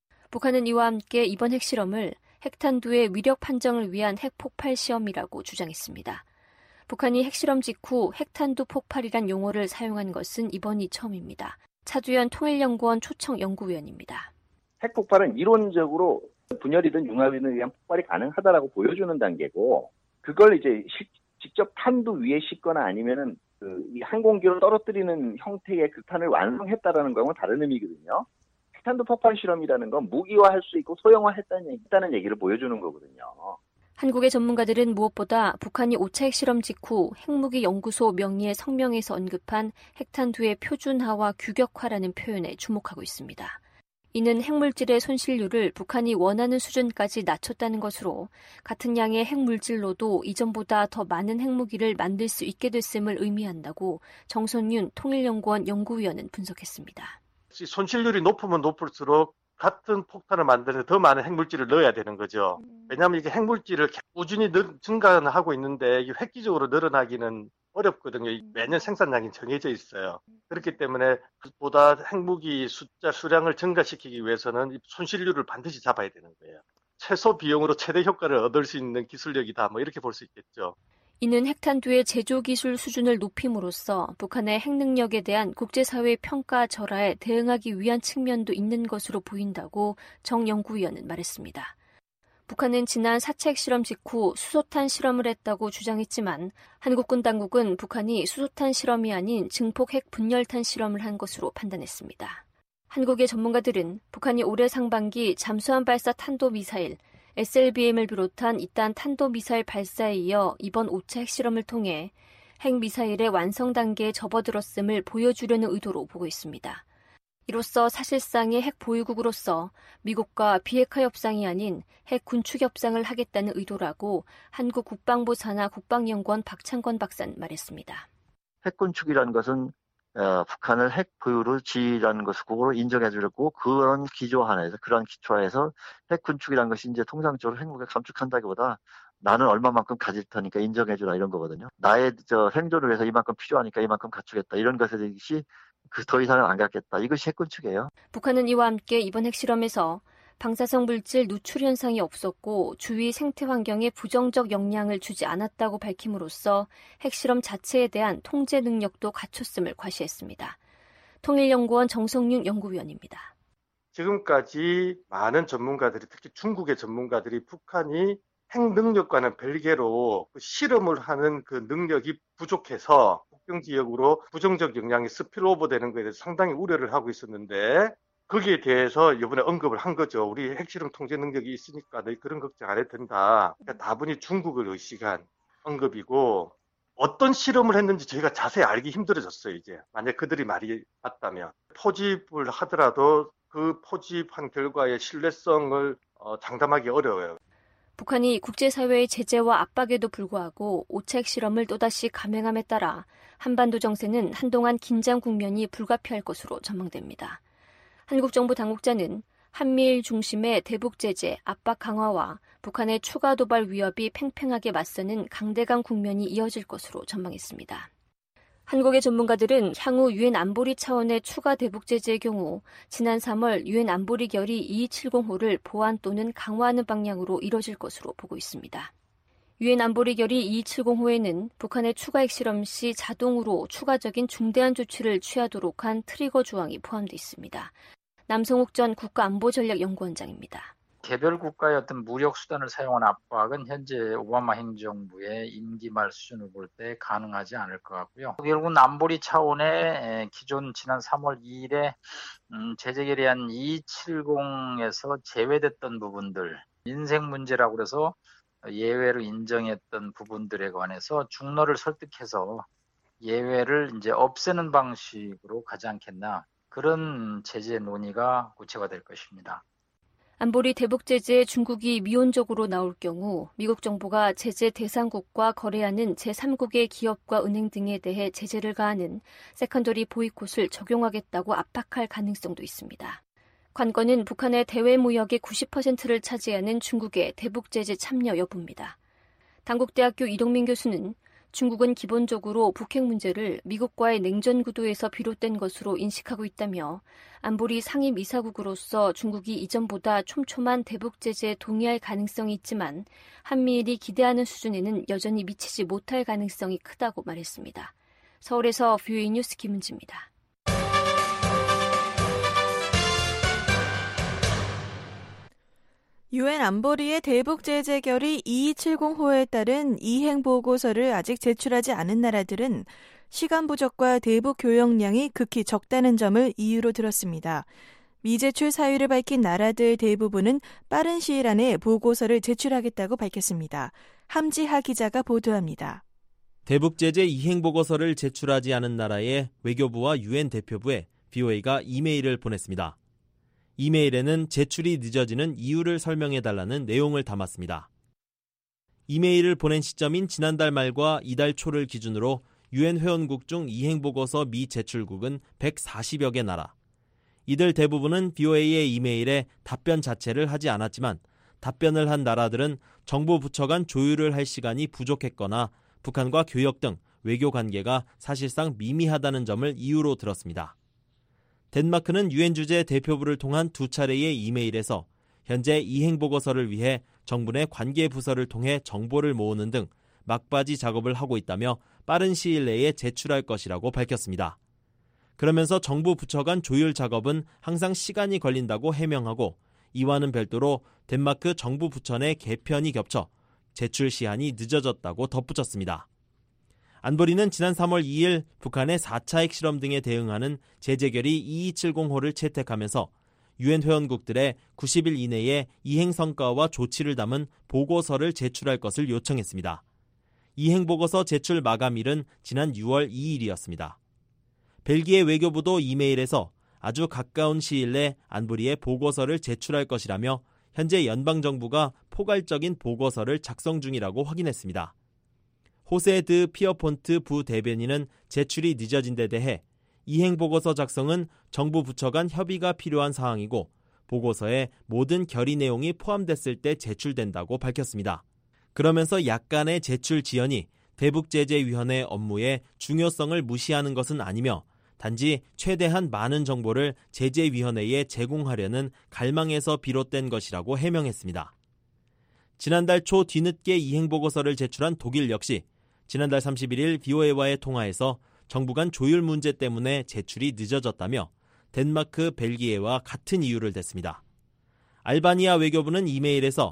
S13: 북한은 이와 함께 이번 핵실험을 핵탄두의 위력 판정을 위한 핵폭발 시험이라고 주장했습니다. 북한이 핵실험 직후 핵탄두 폭발이란 용어를 사용한 것은 이번이 처음입니다. 차두현 통일연구원 초청 연구위원입니다.
S15: 핵폭발은 이론적으로 분열이든 융합이든 의한 폭발이 가능하다라고 보여주는 단계고, 그걸 이제 시, 직접 탄두 위에 싣거나 아니면은 그 이 항공기로 떨어뜨리는 형태의 극탄을 완성했다라는 거하고는 다른 의미거든요. 핵탄두 폭발 실험이라는 건 무기화할 수 있고 소형화했다는 얘기, 했다는 얘기를 보여주는 거거든요.
S13: 한국의 전문가들은 무엇보다 북한이 오 차 핵실험 직후 핵무기 연구소 명의의 성명에서 언급한 핵탄두의 표준화와 규격화라는 표현에 주목하고 있습니다. 이는 핵물질의 손실률을 북한이 원하는 수준까지 낮췄다는 것으로 같은 양의 핵물질로도 이전보다 더 많은 핵무기를 만들 수 있게 됐음을 의미한다고 정선윤 통일연구원 연구위원은 분석했습니다.
S16: 손실률이 높으면 높을수록 같은 폭탄을 만드는 더 많은 핵물질을 넣어야 되는 거죠. 왜냐하면 이게 핵물질을 꾸준히 늘, 증가하고 있는데 이게 획기적으로 늘어나기는 어렵거든요. 매년 생산량이 정해져 있어요. 그렇기 때문에 보다 핵무기 숫자 수량을 증가시키기 위해서는 손실률을 반드시 잡아야 되는 거예요. 최소 비용으로 최대 효과를 얻을 수 있는 기술력이다, 뭐 이렇게 볼 수 있겠죠.
S13: 이는 핵탄두의 제조 기술 수준을 높임으로써 북한의 핵능력에 대한 국제사회의 평가 절하에 대응하기 위한 측면도 있는 것으로 보인다고 정 연구위원은 말했습니다. 북한은 지난 사 차 핵실험 직후 수소탄 실험을 했다고 주장했지만 한국군 당국은 북한이 수소탄 실험이 아닌 증폭 핵 분열탄 실험을 한 것으로 판단했습니다. 한국의 전문가들은 북한이 올해 상반기 잠수함 발사 탄도미사일 에스엘비엠을 비롯한 이딴 탄도미사일 발사에 이어 이번 오 차 핵실험을 통해 핵미사일의 완성 단계에 접어들었음을 보여주려는 의도로 보고 있습니다. 이로써 사실상의 핵 보유국으로서 미국과 비핵화 협상이 아닌 핵 군축 협상을 하겠다는 의도라고 한국 국방부 산하 국방연구원 박창권 박사는 말했습니다.
S17: 핵 군축이라는 것은 어, 북한을 핵 보유로 지휘라는 것을 그거로 인정해 주려고 그런 기조 하나에서 그런 기초하에서 핵 군축이라는 것이 이제 통상적으로 핵무기를 감축한다기보다 나는 얼마만큼 가질 테니까 인정해 주라 이런 거거든요. 나의 저 생존을 위해서 이만큼 필요하니까 이만큼 갖추겠다 이런 것이 그 더 이상은 안 갖겠다. 이것이 핵 군축이에요.
S13: 북한은 이와 함께 이번 핵실험에서 방사성 물질 누출 현상이 없었고 주위 생태 환경에 부정적 영향을 주지 않았다고 밝힘으로써 핵실험 자체에 대한 통제 능력도 갖췄음을 과시했습니다. 통일연구원 정성윤 연구위원입니다.
S16: 지금까지 많은 전문가들이, 특히 중국의 전문가들이 북한이 핵 능력과는 별개로 그 실험을 하는 그 능력이 부족해서 국경 지역으로 부정적 영향이 스필오버 되는 것에 대해서 상당히 우려를 하고 있었는데 거기에 대해서 이번에 언급을 한 거죠. 우리 핵실험 통제 능력이 있으니까 너희 그런 걱정 안 해도 된다. 그러니까 다분히 중국을 의식한 언급이고 어떤 실험을 했는지 저희가 자세히 알기 힘들어졌어요. 이제 만약 그들이 말이 맞다면 포집을 하더라도 그 포집한 결과의 신뢰성을 어, 장담하기 어려워요.
S13: 북한이 국제사회의 제재와 압박에도 불구하고 오 차 핵실험을 또다시 감행함에 따라 한반도 정세는 한동안 긴장 국면이 불가피할 것으로 전망됩니다. 한국 정부 당국자는 한미일 중심의 대북 제재, 압박 강화와 북한의 추가 도발 위협이 팽팽하게 맞서는 강대강 국면이 이어질 것으로 전망했습니다. 한국의 전문가들은 향후 유엔 안보리 차원의 추가 대북 제재의 경우 지난 삼월 유엔 안보리 결의 이이칠공호를 보완 또는 강화하는 방향으로 이뤄질 것으로 보고 있습니다. 유엔 안보리 결의 이이칠공호에는 북한의 추가 핵실험 시 자동으로 추가적인 중대한 조치를 취하도록 한 트리거 조항이 포함되어 있습니다. 남성욱 전 국가안보전략연구원장입니다.
S14: 개별 국가의 어떤 무력 수단을 사용하는 압박은 현재 오바마 행정부의 임기 말 수준을 볼 때 가능하지 않을 것 같고요. 결국은 안보리 차원의 기존 지난 삼월 이일에 음, 제재 결의안 이이칠공에서 제외됐던 부분들, 인생 문제라고 해서 예외로 인정했던 부분들에 관해서 중로를 설득해서 예외를 이제 없애는 방식으로 가지 않겠나, 그런 제재 논의가 구체화될 것입니다.
S13: 안보리 대북 제재에 중국이 미온적으로 나올 경우 미국 정부가 제재 대상국과 거래하는 제삼국의 기업과 은행 등에 대해 제재를 가하는 세컨더리 보이콧을 적용하겠다고 압박할 가능성도 있습니다. 관건은 북한의 대외 무역의 구십 퍼센트를 차지하는 중국의 대북 제재 참여 여부입니다. 단국대학교 이동민 교수는 중국은 기본적으로 북핵 문제를 미국과의 냉전 구도에서 비롯된 것으로 인식하고 있다며 안보리 상임 이사국으로서 중국이 이전보다 촘촘한 대북 제재에 동의할 가능성이 있지만 한미일이 기대하는 수준에는 여전히 미치지 못할 가능성이 크다고 말했습니다. 서울에서 뷰이 뉴스 김은지입니다.
S4: 유엔 안보리의 대북 제재 결의 이이칠공호에 따른 이행 보고서를 아직 제출하지 않은 나라들은 시간 부족과 대북 교역량이 극히 적다는 점을 이유로 들었습니다. 미제출 사유를 밝힌 나라들 대부분은 빠른 시일 안에 보고서를 제출하겠다고 밝혔습니다. 함지하 기자가 보도합니다.
S18: 대북 제재 이행 보고서를 제출하지 않은 나라의 외교부와 유엔 대표부에 브이오에이가 이메일을 보냈습니다. 이메일에는 제출이 늦어지는 이유를 설명해달라는 내용을 담았습니다. 이메일을 보낸 시점인 지난달 말과 이달 초를 기준으로 유엔 회원국 중 이행보고서 미제출국은 백사십여 개 나라. 이들 대부분은 브이오에이의 이메일에 답변 자체를 하지 않았지만 답변을 한 나라들은 정부 부처 간 조율을 할 시간이 부족했거나 북한과 교역 등 외교 관계가 사실상 미미하다는 점을 이유로 들었습니다. 덴마크는 유엔 주재 대표부를 통한 두 차례의 이메일에서 현재 이행 보고서를 위해 정부 내 관계 부서를 통해 정보를 모으는 등 막바지 작업을 하고 있다며 빠른 시일 내에 제출할 것이라고 밝혔습니다. 그러면서 정부 부처 간 조율 작업은 항상 시간이 걸린다고 해명하고 이와는 별도로 덴마크 정부 부처 내 개편이 겹쳐 제출 시한이 늦어졌다고 덧붙였습니다. 안보리는 지난 삼월 이일 북한의 사 차 핵실험 등에 대응하는 제재결의 이이칠공호를 채택하면서 유엔 회원국들의 구십 일 이내에 이행 성과와 조치를 담은 보고서를 제출할 것을 요청했습니다. 이행 보고서 제출 마감일은 지난 유월 이일이었습니다. 벨기에 외교부도 이메일에서 아주 가까운 시일 내 안보리에 보고서를 제출할 것이라며 현재 연방정부가 포괄적인 보고서를 작성 중이라고 확인했습니다. 호세 드 피어폰트 부대변인은 제출이 늦어진 데 대해 이행보고서 작성은 정부 부처 간 협의가 필요한 사항이고 보고서에 모든 결의 내용이 포함됐을 때 제출된다고 밝혔습니다. 그러면서 약간의 제출 지연이 대북제재위원회 업무의 중요성을 무시하는 것은 아니며 단지 최대한 많은 정보를 제재위원회에 제공하려는 갈망에서 비롯된 것이라고 해명했습니다. 지난달 초 뒤늦게 이행보고서를 제출한 독일 역시 지난달 삼십일일 브이오에이와의 통화에서 정부 간 조율 문제 때문에 제출이 늦어졌다며 덴마크, 벨기에와 같은 이유를 댔습니다. 알바니아 외교부는 이메일에서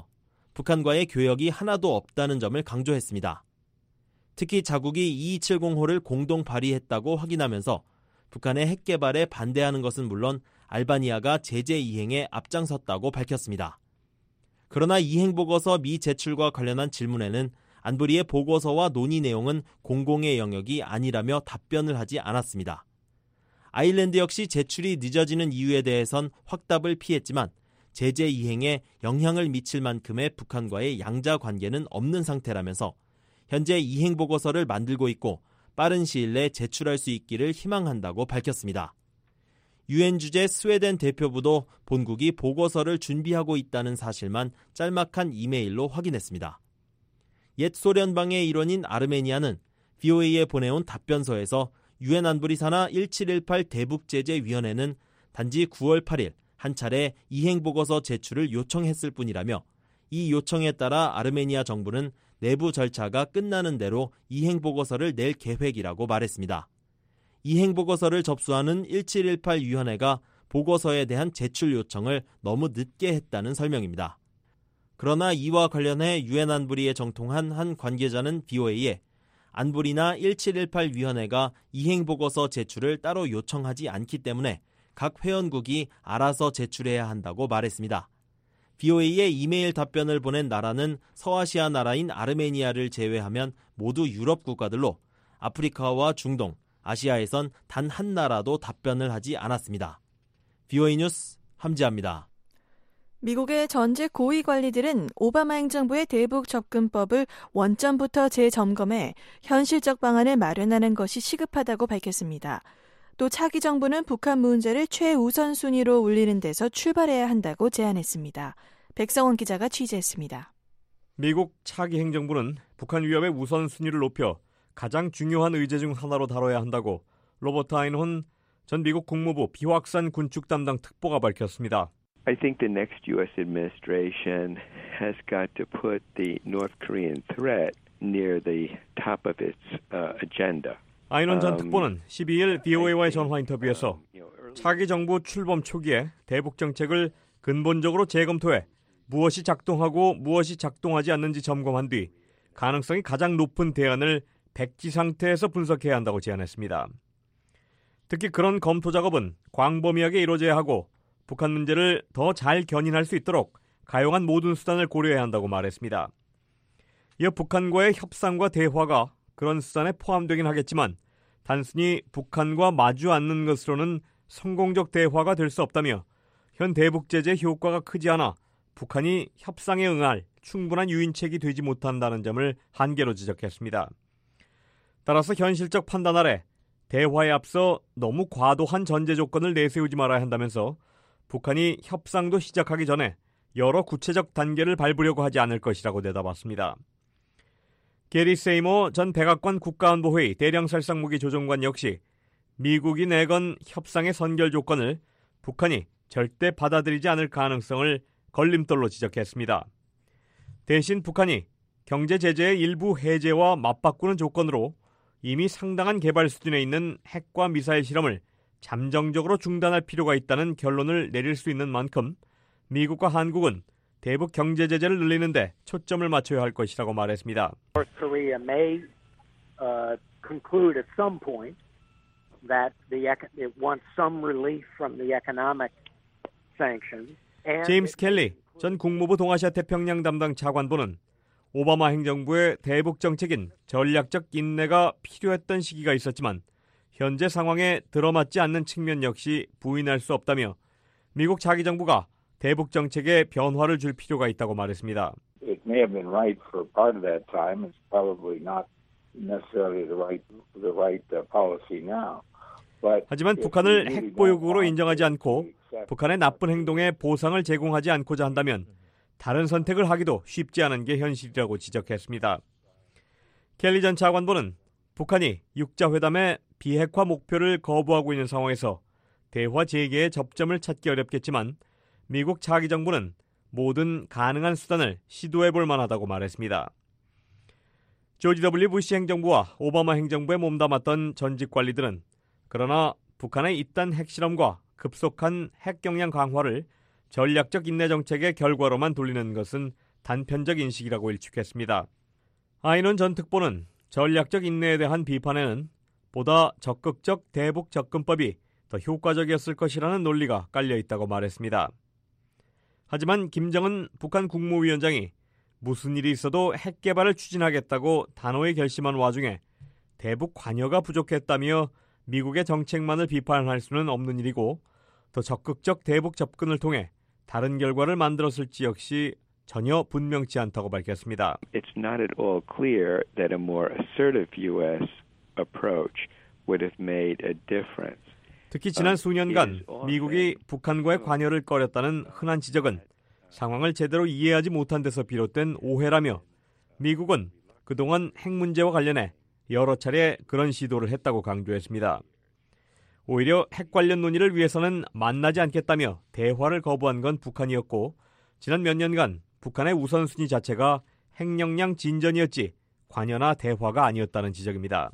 S18: 북한과의 교역이 하나도 없다는 점을 강조했습니다. 특히 자국이 이이칠공호를 공동 발의했다고 확인하면서 북한의 핵 개발에 반대하는 것은 물론 알바니아가 제재 이행에 앞장섰다고 밝혔습니다. 그러나 이행 보고서 미 제출과 관련한 질문에는 안보리의 보고서와 논의 내용은 공공의 영역이 아니라며 답변을 하지 않았습니다. 아일랜드 역시 제출이 늦어지는 이유에 대해선 확답을 피했지만 제재 이행에 영향을 미칠 만큼의 북한과의 양자 관계는 없는 상태라면서 현재 이행 보고서를 만들고 있고 빠른 시일 내에 제출할 수 있기를 희망한다고 밝혔습니다. 유엔 주재 스웨덴 대표부도 본국이 보고서를 준비하고 있다는 사실만 짤막한 이메일로 확인했습니다. 옛 소련방의 일원인 아르메니아는 브이오에이에 보내온 답변서에서 유엔 안보리 산하 일칠일팔 대북제재위원회는 단지 구월 팔일 한 차례 이행보고서 제출을 요청했을 뿐이라며 이 요청에 따라 아르메니아 정부는 내부 절차가 끝나는 대로 이행보고서를 낼 계획이라고 말했습니다. 이행보고서를 접수하는 일칠일팔 위원회가 보고서에 대한 제출 요청을 너무 늦게 했다는 설명입니다. 그러나 이와 관련해 유엔 안보리에 정통한 한 관계자는 브이오에이에 안보리나 일칠일팔 위원회가 이행보고서 제출을 따로 요청하지 않기 때문에 각 회원국이 알아서 제출해야 한다고 말했습니다. 브이오에이에 이메일 답변을 보낸 나라는 서아시아 나라인 아르메니아를 제외하면 모두 유럽 국가들로 아프리카와 중동, 아시아에선 단 한 나라도 답변을 하지 않았습니다. 브이오에이 뉴스 함지아입니다.
S4: 미국의 전직 고위 관리들은 오바마 행정부의 대북 접근법을 원점부터 재점검해 현실적 방안을 마련하는 것이 시급하다고 밝혔습니다. 또 차기 정부는 북한 문제를 최우선 순위로 올리는 데서 출발해야 한다고 제안했습니다. 백성원 기자가 취재했습니다.
S8: 미국 차기 행정부는 북한 위협의 우선순위를 높여 가장 중요한 의제 중 하나로 다뤄야 한다고 로버트 아인혼 전 미국 국무부 비확산 군축 담당 특보가 밝혔습니다.
S19: I think the next U S administration has got to put the North Korean threat near the top of its uh, agenda.
S8: 아인원 전 특보는 십이일 브이오에이와의 전화 인터뷰에서 차기 정부 출범 초기에 대북 정책을 근본적으로 재검토해 무엇이 작동하고 무엇이 작동하지 않는지 점검한 뒤 가능성이 가장 높은 대안을 백지 상태에서 분석해야 한다고 제안했습니다. 특히 그런 검토 작업은 광범위하게 이루어져야 하고 북한 문제를 더 잘 견인할 수 있도록 가용한 모든 수단을 고려해야 한다고 말했습니다. 이어 북한과의 협상과 대화가 그런 수단에 포함되긴 하겠지만 단순히 북한과 마주 앉는 것으로는 성공적 대화가 될 수 없다며 현 대북 제재 효과가 크지 않아 북한이 협상에 응할 충분한 유인책이 되지 못한다는 점을 한계로 지적했습니다. 따라서 현실적 판단 아래 대화에 앞서 너무 과도한 전제 조건을 내세우지 말아야 한다면서 북한이 협상도 시작하기 전에 여러 구체적 단계를 밟으려고 하지 않을 것이라고 내다봤습니다. 게리 세이모 전 백악관 국가안보회의 대량살상무기 조정관 역시 미국이 내건 협상의 선결 조건을 북한이 절대 받아들이지 않을 가능성을 걸림돌로 지적했습니다. 대신 북한이 경제 제재의 일부 해제와 맞바꾸는 조건으로 이미 상당한 개발 수준에 있는 핵과 미사일 실험을 잠정적으로 중단할 필요가 있다는 결론을 내릴 수 있는 만큼 미국과 한국은 대북 경제 제재를 늘리는데 초점을 맞춰야 할 것이라고 말했습니다.
S20: North Korea may uh, conclude at some point that the it wants some relief from the economic sanctions.
S8: 제임스 켈리 전 국무부 동아시아 태평양 담당 차관보는 오바마 행정부의 대북 정책인 전략적 인내가 필요했던 시기가 있었지만 현재 상황에 들어맞지 않는 측면 역시 부인할 수 없다며 미국 차기 정부가 대북 정책에 변화를 줄 필요가 있다고 말했습니다.
S21: It may have been right for part of that time. It's probably not necessarily the right the right policy now.
S8: 하지만 북한을 핵 보유국으로 인정하지 않고 북한의 나쁜 행동에 보상을 제공하지 않고자 한다면 다른 선택을 하기도 쉽지 않은 게 현실이라고 지적했습니다. 켈리 전 차관보는 북한이 육자회담의 비핵화 목표를 거부하고 있는 상황에서 대화 재개의 접점을 찾기 어렵겠지만 미국 차기 정부는 모든 가능한 수단을 시도해볼 만하다고 말했습니다. 조지 더블유 부시 행정부와 오바마 행정부에 몸담았던 전직 관리들은 그러나 북한의 잇단 핵실험과 급속한 핵 경량 강화를 전략적 인내 정책의 결과로만 돌리는 것은 단편적 인식이라고 일축했습니다. 아이논 전 특보는 전략적 인내에 대한 비판에는 보다 적극적 대북 접근법이 더 효과적이었을 것이라는 논리가 깔려 있다고 말했습니다. 하지만 김정은 북한 국무위원장이 무슨 일이 있어도 핵 개발을 추진하겠다고 단호히 결심한 와중에 대북 관여가 부족했다며 미국의 정책만을 비판할 수는 없는 일이고 더 적극적 대북 접근을 통해 다른 결과를 만들었을지 역시 전혀 분명치 않다고 밝혔습니다.
S19: It's not at all clear that a more assertive U S approach would have made a difference.
S8: 특히 지난 수년간 미국이 북한과의 관여를 꺼렸다는 흔한 지적은 상황을 제대로 이해하지 못한 데서 비롯된 오해라며 미국은 그동안 핵 문제와 관련해 여러 차례 그런 시도를 했다고 강조했습니다. 오히려 핵 관련 논의를 위해서는 만나지 않겠다며 대화를 거부한 건 북한이었고 지난 몇 년간 북한의 우선순위 자체가 핵역량 진전이었지 관여나 대화가 아니었다는 지적입니다.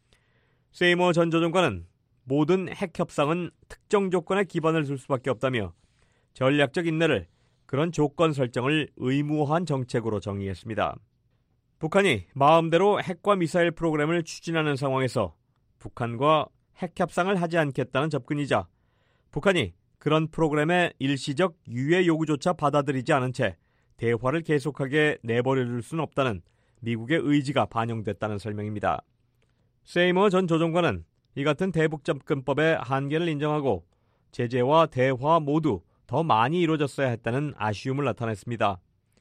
S8: 세이머 전 조정관은 모든 핵 협상은 특정 조건에 기반을 둘 수밖에 없다며 전략적 인내를 그런 조건 설정을 의무화한 정책으로 정의했습니다. 북한이 마음대로 핵과 미사일 프로그램을 추진하는 상황에서 북한과 핵 협상을 하지 않겠다는 접근이자 북한이 그런 프로그램의 일시적 유예 요구조차 받아들이지 않은 채 대화를 계속하게 내버려둘 수는 없다는 미국의 의지가 반영됐다는 설명입니다. 세이머 전 조정관은 이 같은 대북 접근법의 한계를 인정하고 제재와 대화 모두 더 많이 이루어졌어야 했다는 아쉬움을 나타냈습니다.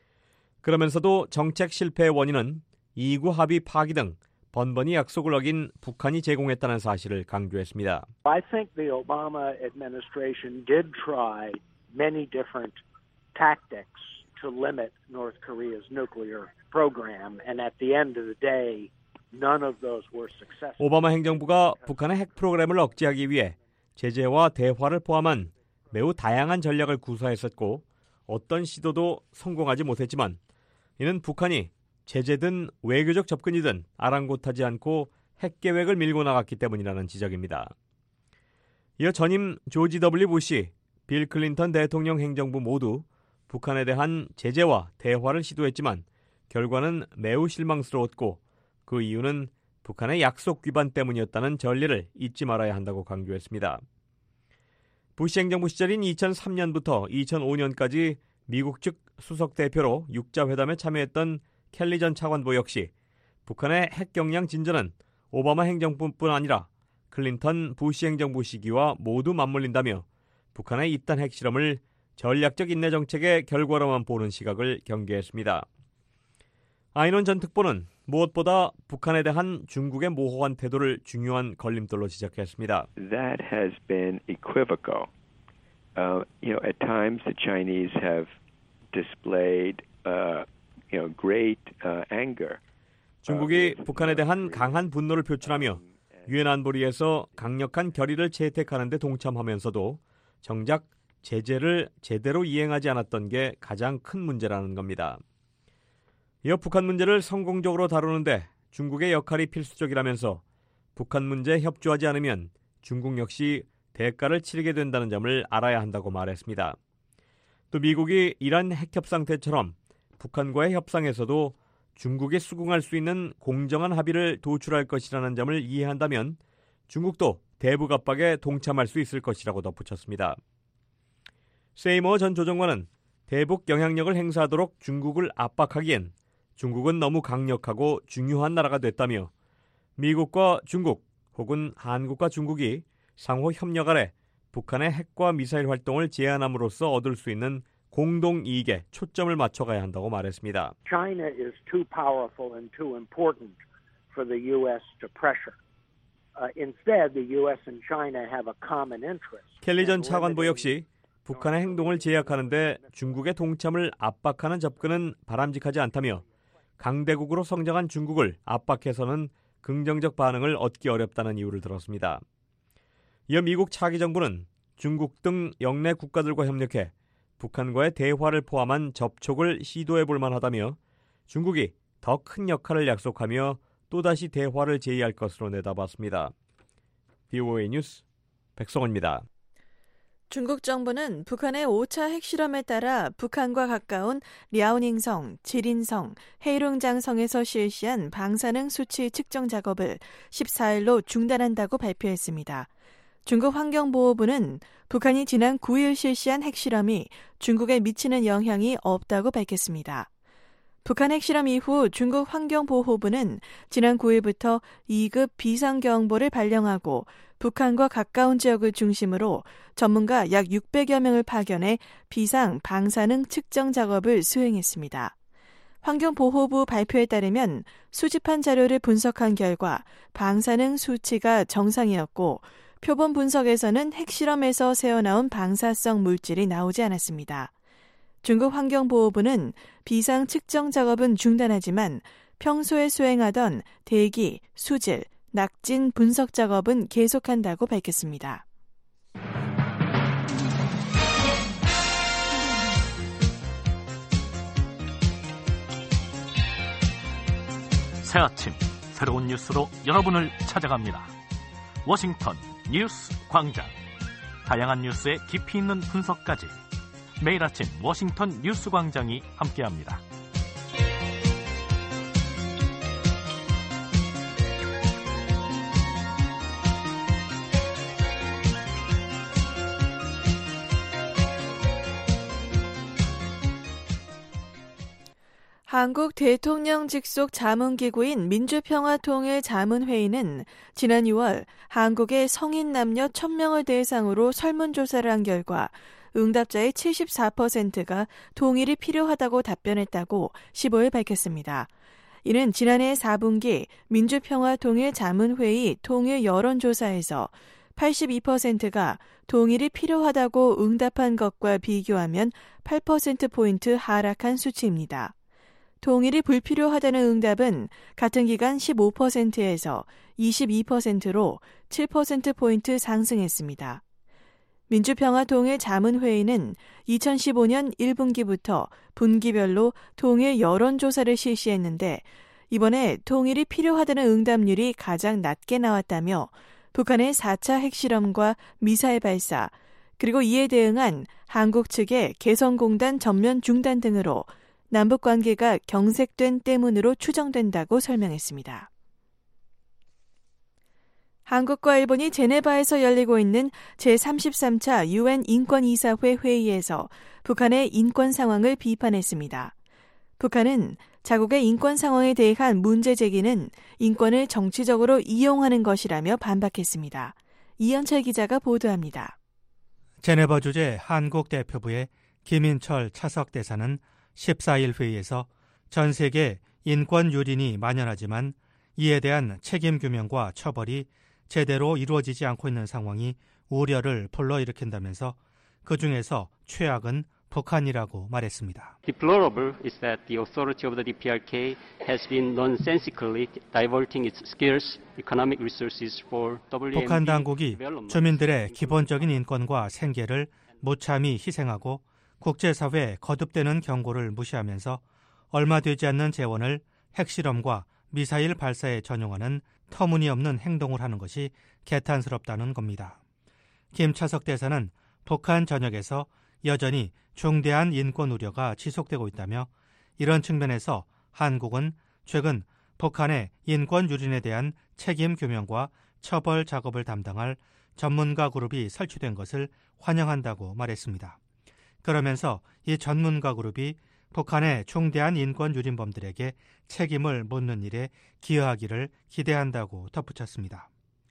S8: 그러면서도 정책 실패의 원인은 이구 합의 파기 등 번번이 약속을 어긴 북한이 제공했다는 사실을 강조했습니다.
S20: I think the Obama administration did try many different tactics to limit North Korea's nuclear program, and at the end of the day, none of those were successful.
S8: 오바마 행정부가 북한의 핵 프로그램을 억제하기 위해 제재와 대화를 포함한 매우 다양한 전략을 구사했었고 어떤 시도도 성공하지 못했지만 이는 북한이 제재든 외교적 접근이든 아랑곳하지 않고 핵 계획을 밀고 나갔기 때문이라는 지적입니다. 이어 전임 조지 더블유 부시, 빌 클린턴 대통령 행정부 모두 북한에 대한 제재와 대화를 시도했지만 결과는 매우 실망스러웠고 그 이유는 북한의 약속 위반 때문이었다는 전례를 잊지 말아야 한다고 강조했습니다. 부시 행정부 시절인 이천삼 년부터 이천오 년까지 미국 측 수석 대표로 육자회담에 참여했던 켈리 전 차관보 역시 북한의 핵 역량 진전은 오바마 행정부뿐 아니라 클린턴 부시 행정부 시기와 모두 맞물린다며 북한의 잇단 핵실험을 전략적 인내 정책의 결과로만 보는 시각을 경계했습니다. 아이논 전 특보는 무엇보다 북한에 대한 중국의 모호한 태도를 중요한 걸림돌로 지적했습니다.
S19: That has been equivocal. Uh, you know, at times the Chinese have displayed, uh, you know, great uh, anger.
S8: 중국이 북한에 대한 강한 분노를 표출하며 유엔 안보리에서 강력한 결의를 채택하는 데 동참하면서도 정작 제재를 제대로 이행하지 않았던 게 가장 큰 문제라는 겁니다. 이어 북한 문제를 성공적으로 다루는데 중국의 역할이 필수적이라면서 북한 문제에 협조하지 않으면 중국 역시 대가를 치르게 된다는 점을 알아야 한다고 말했습니다. 또 미국이 이란 핵협상 때처럼 북한과의 협상에서도 중국에 수긍할 수 있는 공정한 합의를 도출할 것이라는 점을 이해한다면 중국도 대북 압박에 동참할 수 있을 것이라고 덧붙였습니다. 세이머 전 조정관은 대북 영향력을 행사하도록 중국을 압박하기엔 중국은 너무 강력하고 중요한 나라가 됐다며 미국과 중국 혹은 한국과 중국이 상호 협력 아래 북한의 핵과 미사일 활동을 제한함으로써 얻을 수 있는 공동 이익에 초점을 맞춰가야 한다고 말했습니다.
S20: China is too powerful and too important for the U S to pressure. Uh, instead, the U S and China have a common interest.
S8: 켈리 전 차관보 역시 북한의 행동을 제약하는데 중국의 동참을 압박하는 접근은 바람직하지 않다며 강대국으로 성장한 중국을 압박해서는 긍정적 반응을 얻기 어렵다는 이유를 들었습니다. 이어 미국 차기 정부는 중국 등 영내 국가들과 협력해 북한과의 대화를 포함한 접촉을 시도해 볼 만하다며 중국이 더 큰 역할을 약속하며 또다시 대화를 제의할 것으로 내다봤습니다. 비오에이 뉴스 백성원입니다.
S4: 중국 정부는 북한의 오 차 핵실험에 따라 북한과 가까운 랴오닝성, 지린성, 헤이룽장성에서 실시한 방사능 수치 측정 작업을 십사 일로 중단한다고 발표했습니다. 중국 환경보호부는 북한이 지난 구 일 실시한 핵실험이 중국에 미치는 영향이 없다고 밝혔습니다. 북한 핵실험 이후 중국 환경보호부는 지난 구 일부터 이 급 비상경보를 발령하고 북한과 가까운 지역을 중심으로 전문가 약 육백여 명을 파견해 비상 방사능 측정 작업을 수행했습니다. 환경보호부 발표에 따르면 수집한 자료를 분석한 결과 방사능 수치가 정상이었고 표본 분석에서는 핵실험에서 새어나온 방사성 물질이 나오지 않았습니다. 중국 환경보호부는 비상 측정 작업은 중단하지만 평소에 수행하던 대기, 수질, 낙진 분석 작업은 계속한다고 밝혔습니다.
S3: 새 아침 새로운 뉴스로 여러분을 찾아갑니다. 워싱턴 뉴스 광장. 다양한 뉴스의 깊이 있는 분석까지 매일 아침 워싱턴 뉴스 광장이 함께합니다.
S4: 한국 대통령 직속 자문기구인 민주평화통일자문회의는 지난 유월 한국의 성인 남녀 천 명을 대상으로 설문조사를 한 결과 응답자의 칠십사 퍼센트가 통일이 필요하다고 답변했다고 십오 일 밝혔습니다. 이는 지난해 사 분기 민주평화통일자문회의 통일 여론조사에서 팔십이 퍼센트가 통일이 필요하다고 응답한 것과 비교하면 팔 퍼센트포인트 하락한 수치입니다. 통일이 불필요하다는 응답은 같은 기간 십오 퍼센트에서 이십이 퍼센트로 칠 퍼센트포인트 상승했습니다. 민주평화통일자문회의는 이천십오 년 일 분기부터 분기별로 통일 여론조사를 실시했는데 이번에 통일이 필요하다는 응답률이 가장 낮게 나왔다며 북한의 사 차 핵실험과 미사일 발사, 그리고 이에 대응한 한국 측의 개성공단 전면 중단 등으로 남북관계가 경색된 때문으로 추정된다고 설명했습니다. 한국과 일본이 제네바에서 열리고 있는 제삼십삼 차 유엔 인권이사회 회의에서 북한의 인권 상황을 비판했습니다. 북한은 자국의 인권 상황에 대한 문제 제기는 인권을 정치적으로 이용하는 것이라며 반박했습니다. 이현철 기자가 보도합니다.
S1: 제네바 주재 한국 대표부의 김인철 차석 대사는 십사 일 회의에서 전 세계 인권 유린이 만연하지만 이에 대한 책임 규명과 처벌이 제대로 이루어지지 않고 있는 상황이 우려를 불러일으킨다면서 그중에서 최악은 북한이라고 말했습니다.
S22: Deplorable is that the authority of the 디피알케이 has been nonsensically diverting its scarce economic resources for 더블유엠디
S1: 북한 당국이 주민들의 기본적인 인권과 생계를 무참히 희생하고 국제사회에 거듭되는 경고를 무시하면서 얼마 되지 않는 재원을 핵실험과 미사일 발사에 전용하는 터무니없는 행동을 하는 것이 개탄스럽다는 겁니다. 김차석 대사는 북한 전역에서 여전히 중대한 인권 우려가 지속되고 있다며 이런 측면에서 한국은 최근 북한의 인권 유린에 대한 책임 규명과 처벌 작업을 담당할 전문가 그룹이 설치된 것을 환영한다고 말했습니다. 그러면서 이 전문가 그룹이 북한의 중대한 인권 유린범들에게 책임을 묻는 일에 기여하기를 기대한다고 덧붙였습니다.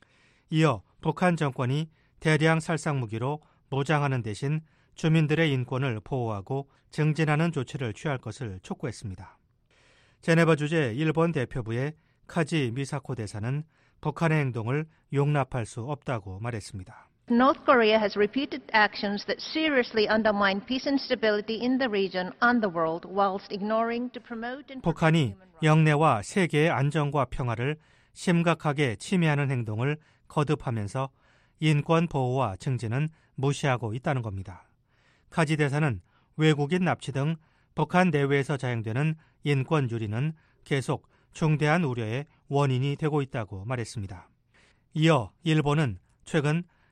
S1: 이어 북한 정권이 대량 살상무기로 무장하는 대신 주민들의 인권을 보호하고 증진하는 조치를 취할 것을 촉구했습니다. 제네바 주재 일본 대표부의 카지 미사코 대사는 북한의 행동을 용납할 수 없다고 말했습니다.
S23: North Korea has repeated actions that seriously undermine peace and stability in the region and the world whilst ignoring to promote and
S1: 북한이 영내와 세계의 안정과 평화를 심각하게 침해하는 행동을 거듭하면서 인권 보호와 증진은 무시하고 있다는 겁니다. 카지 대사는 외국인 납치 등 북한 내외에서 자행되는 인권 유린은 계속 중대한 우려의 원인이 되고 있다고 말했습니다. 이어 일본은 최근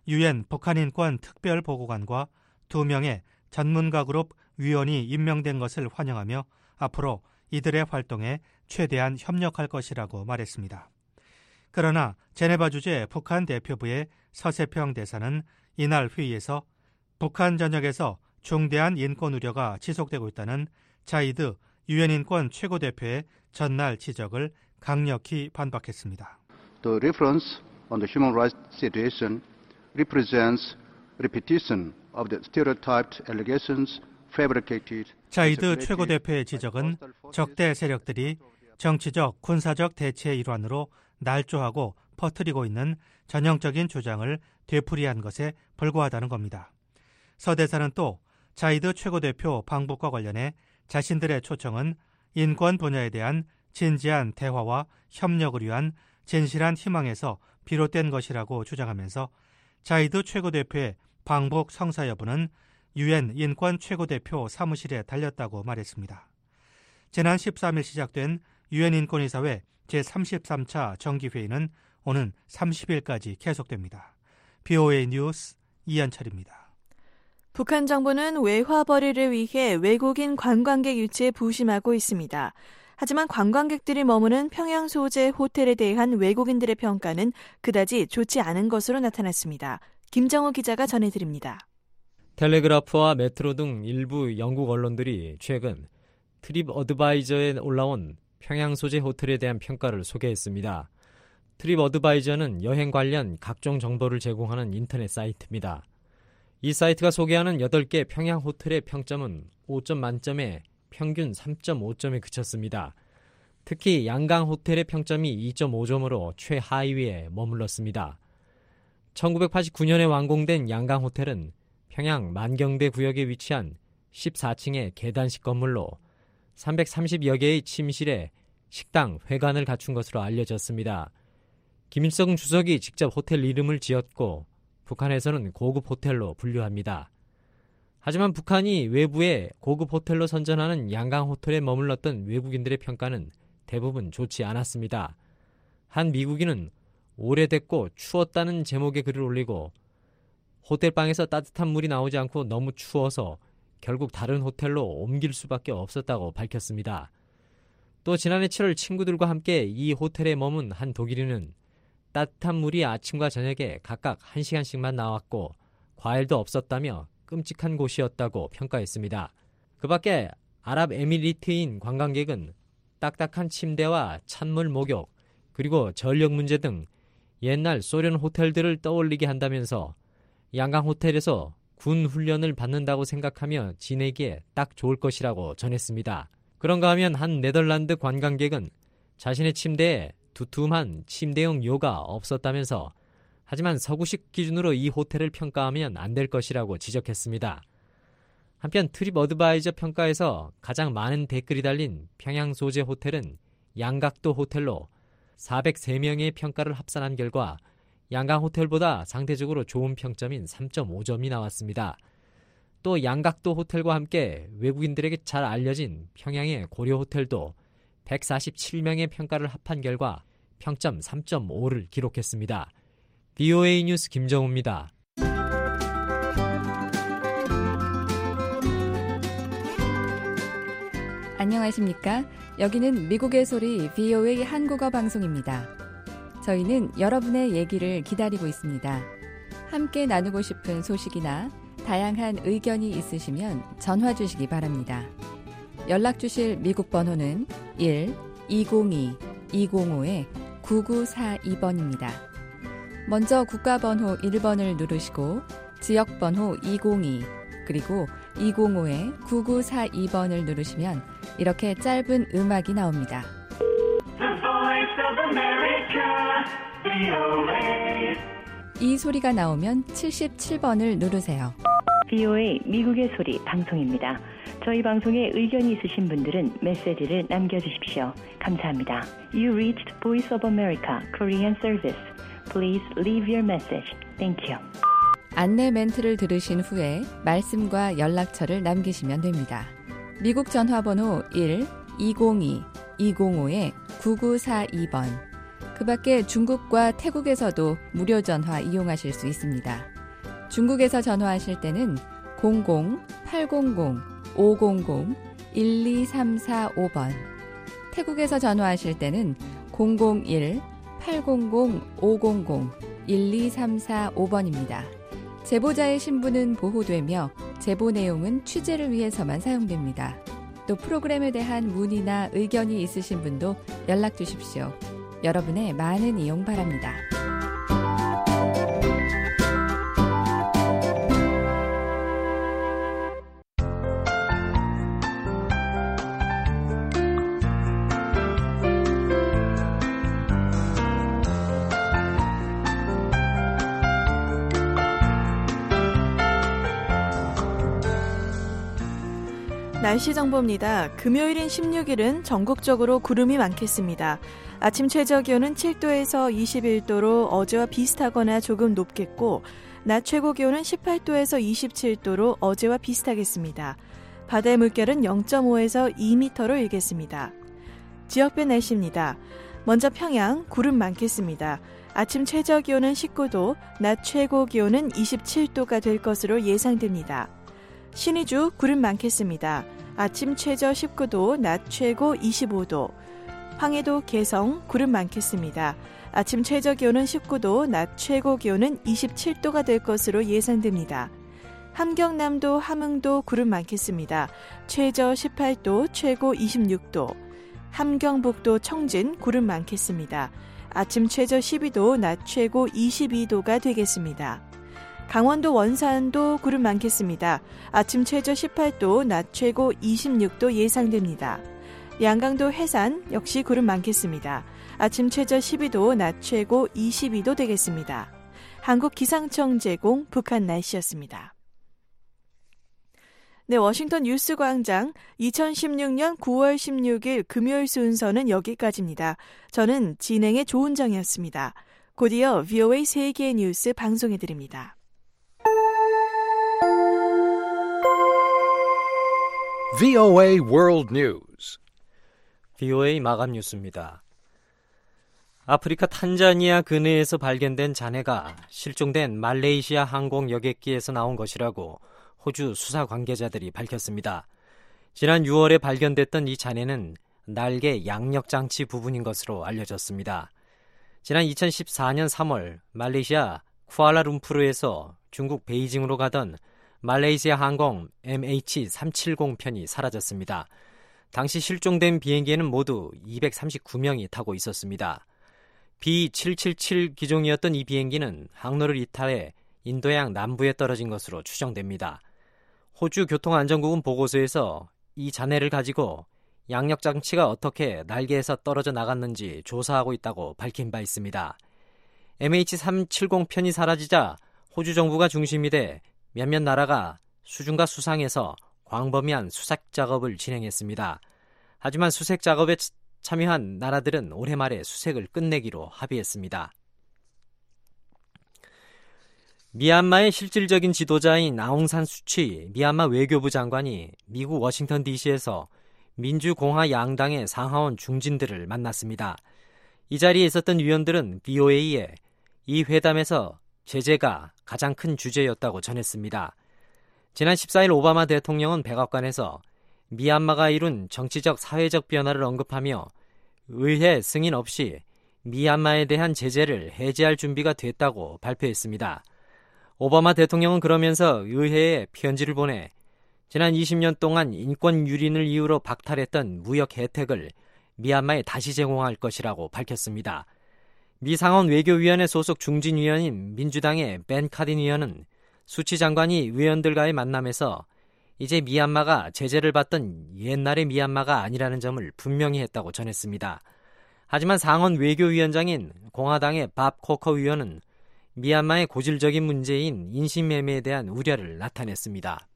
S1: 유엔 북한인권 특별보고관과 두 명의 전문가 그룹 위원이 임명된 것을 환영하며 앞으로 이들의 활동에 최대한 협력할 것이라고 말했습니다. 그러나 제네바 주재 북한 대표부의 서세평 대사는 이날 회의에서 북한 전역에서 중대한 인권 우려가 지속되고 있다는 자이드 유엔 인권 최고대표의 전날 지적을 강력히 반박했습니다.
S2: The reference on the human rights situation represents repetition of the stereotyped allegations fabricated.
S1: 자이드 최고대표의 지적은 적대 세력들이 정치적, 군사적 대치의 일환으로 날조하고 퍼뜨리고 있는 전형적인 주장을 되풀이한 것에 불과하다는 겁니다. 서 대사는 또 자이드 최고대표 방북과 관련해 자신들의 초청은 인권 분야에 대한 진지한 대화와 협력을 위한 진실한 희망에서 비롯된 것이라고 주장하면서 자이드 최고대표의 방북 성사 여부는 유엔 인권 최고대표 사무실에 달렸다고 말했습니다. 지난 십삼 일 시작된 유엔 인권이사회 제삼십삼 차 정기회의는 오는 삼십 일까지 계속됩니다. 비오에이 뉴스 이한철입니다.
S4: 북한 정부는 외화 벌이를 위해 외국인 관광객 유치에 부심하고 있습니다. 하지만 관광객들이 머무는 평양 소재 호텔에 대한 외국인들의 평가는 그다지 좋지 않은 것으로 나타났습니다. 김정호 기자가 전해드립니다.
S18: 텔레그라프와 메트로 등 일부 영국 언론들이 최근 트립 어드바이저에 올라온 평양 소재 호텔에 대한 평가를 소개했습니다. 트립 어드바이저는 여행 관련 각종 정보를 제공하는 인터넷 사이트입니다. 이 사이트가 소개하는 여덟 개 평양 호텔의 평점은 오 점 만점에 평균 삼 점 오 점에 그쳤습니다. 특히 양강 호텔의 평점이 이 점 오 점으로 최하위에 머물렀습니다. 천구백팔십구 년에 완공된 양강 호텔은 평양 만경대 구역에 위치한 십사 층의 계단식 건물로 삼백삼십여 개의 침실에 식당, 회관을 갖춘 것으로 알려졌습니다. 김일성 주석이 직접 호텔 이름을 지었고 북한에서는 고급 호텔로 분류합니다. 하지만 북한이 외부에 고급 호텔로 선전하는 양강 호텔에 머물렀던 외국인들의 평가는 대부분 좋지 않았습니다. 한 미국인은 오래됐고 추웠다는 제목의 글을 올리고 호텔방에서 따뜻한 물이 나오지 않고 너무 추워서 결국 다른 호텔로 옮길 수밖에 없었다고 밝혔습니다. 또 지난해 칠월 친구들과 함께 이 호텔에 머문 한 독일인은 따뜻한 물이 아침과 저녁에 각각 한 시간씩만 나왔고 과일도 없었다며 끔찍한 곳이었다고 평가했습니다. 그 밖에 아랍에미리트인 관광객은 딱딱한 침대와 찬물 목욕, 그리고 전력 문제 등 옛날 소련 호텔들을 떠올리게 한다면서 양강 호텔에서 군 훈련을 받는다고 생각하며 지내기에 딱 좋을 것이라고 전했습니다. 그런가 하면 한 네덜란드 관광객은 자신의 침대에 두툼한 침대용 요가 없었다면서 하지만 서구식 기준으로 이 호텔을 평가하면 안 될 것이라고 지적했습니다. 한편 트립 어드바이저 평가에서 가장 많은 댓글이 달린 평양 소재 호텔은 양각도 호텔로 사백삼 명의 평가를 합산한 결과 양강 호텔보다 상대적으로 좋은 평점인 삼 점 오 점이 나왔습니다. 또 양각도 호텔과 함께 외국인들에게 잘 알려진 평양의 고려 호텔도 백사십칠 명의 평가를 합한 결과 평점 삼 점 오를 기록했습니다. 비오에이 뉴스 김정우입니다.
S6: 안녕하십니까? 여기는 미국의 소리 비오에이 한국어 방송입니다. 저희는 여러분의 얘기를 기다리고 있습니다. 함께 나누고 싶은 소식이나 다양한 의견이 있으시면 전화 주시기 바랍니다. 연락 주실 미국 번호는 일 이공이 이공오 구구사이 번입니다. 먼저 국가번호 일 번을 누르시고 지역번호 이공이 그리고 이공오 구구사이 번을 누르시면 이렇게 짧은 음악이 나옵니다. 이 소리가 나오면 칠십칠 번을 누르세요.
S7: 비오에이 미국의 소리 방송입니다. 저희 방송에 의견이 있으신 분들은 메시지를 남겨주십시오. 감사합니다. You reached Voice of America Korean Service. Please leave your message. Thank you.
S6: 안내 멘트를 들으신 후에 말씀과 연락처를 남기시면 됩니다. 미국 전화번호 일 이공이 이공오 구구사이 번. 그 밖에 중국과 태국에서도 무료 전화 이용하실 수 있습니다. 중국에서 전화하실 때는 공공 팔공공 오공공 일이삼사오 번, 태국에서 전화하실 때는 공공일 팔공공 오공공 일이삼사오 번입니다. 제보자의 신분은 보호되며 제보 내용은 취재를 위해서만 사용됩니다. 또 프로그램에 대한 문의나 의견이 있으신 분도 연락 주십시오. 여러분의 많은 이용 바랍니다.
S4: 날씨 정보입니다. 금요일인 십육 일은 전국적으로 구름이 많겠습니다. 아침 최저기온은 칠 도에서 이십일 도로 어제와 비슷하거나 조금 높겠고, 낮 최고기온은 십팔 도에서 이십칠 도로 어제와 비슷하겠습니다. 바다의 물결은 영 점 오에서 이 미터로 일겠습니다. 지역별 날씨입니다. 먼저 평양, 구름 많겠습니다. 아침 최저기온은 십구 도, 낮 최고기온은 이십칠 도가 될 것으로 예상됩니다. 신의주, 구름 많겠습니다. 아침 최저 십구 도, 낮 최고 이십오 도. 황해도, 개성, 구름 많겠습니다. 아침 최저 기온은 십구 도, 낮 최고 기온은 이십칠 도가 될 것으로 예상됩니다. 함경남도, 함흥도 구름 많겠습니다. 최저 십팔 도, 최고 이십육 도. 함경북도, 청진 구름 많겠습니다. 아침 최저 십이 도, 낮 최고 이십이 도가 되겠습니다. 강원도 원산도 구름 많겠습니다. 아침 최저 십팔 도, 낮 최고 이십육 도 예상됩니다. 양강도 해산 역시 구름 많겠습니다. 아침 최저 십이 도, 낮 최고 이십이 도 되겠습니다. 한국기상청 제공 북한 날씨였습니다. 네, 워싱턴 뉴스광장 이천십육 년 구월 십육 일 금요일 순서는 여기까지입니다. 저는 진행의 조은정이었습니다. 곧이어 브이오에이 세계 뉴스 방송해드립니다.
S5: 브이오에이 World News.
S9: 브이오에이 마감 뉴스입니다. 아프리카 탄자니아 근해에서 발견된 잔해가 실종된 말레이시아 항공 여객기에서 나온 것이라고 호주 수사 관계자들이 밝혔습니다. 지난 유월에 발견됐던 이 잔해는 날개 양력 장치 부분인 것으로 알려졌습니다. 지난 이천십사 년 삼월 말레이시아 쿠알라룸푸르에서 중국 베이징으로 가던 말레이시아 항공 엠에이치 삼백칠십 편이 사라졌습니다. 당시 실종된 비행기에는 모두 이백삼십구 명이 타고 있었습니다. 비 칠백칠십칠 기종이었던 이 비행기는 항로를 이탈해 인도양 남부에 떨어진 것으로 추정됩니다. 호주 교통안전국은 보고서에서 이 잔해를 가지고 양력장치가 어떻게 날개에서 떨어져 나갔는지 조사하고 있다고 밝힌 바 있습니다. 엠에이치 삼백칠십 편이 사라지자 호주 정부가 중심이 돼 몇몇 나라가 수중과 수상에서 광범위한 수색 작업을 진행했습니다. 하지만 수색 작업에 참여한 나라들은 올해 말에 수색을 끝내기로 합의했습니다. 미얀마의 실질적인 지도자인 아웅산 수치 미얀마 외교부 장관이 미국 워싱턴 디씨에서 민주공화 양당의 상하원 중진들을 만났습니다. 이 자리에 있었던 위원들은 브이오에이에 이 회담에서 제재가 가장 큰 주제였다고 전했습니다. 지난 십사 일 오바마 대통령은 백악관에서 미얀마가 이룬 정치적 사회적 변화를 언급하며 의회 승인 없이 미얀마에 대한 제재를 해제할 준비가 됐다고 발표했습니다. 오바마 대통령은 그러면서 의회에 편지를 보내 지난 이십 년 동안 인권 유린을 이유로 박탈했던 무역 혜택을 미얀마에 다시 제공할 것이라고 밝혔습니다. 미 상원 외교위원회 소속 중진위원인 민주당의 벤 카딘 위원은 수치 장관이 의원들과의 만남에서 이제 미얀마가 제재를 받던 옛날의 미얀마가 아니라는 점을 분명히 했다고 전했습니다. 하지만 상원 외교위원장인 공화당의 밥 코커 위원은 미얀마의 고질적인 문제인 인신매매에 대한 우려를 나타냈습니다.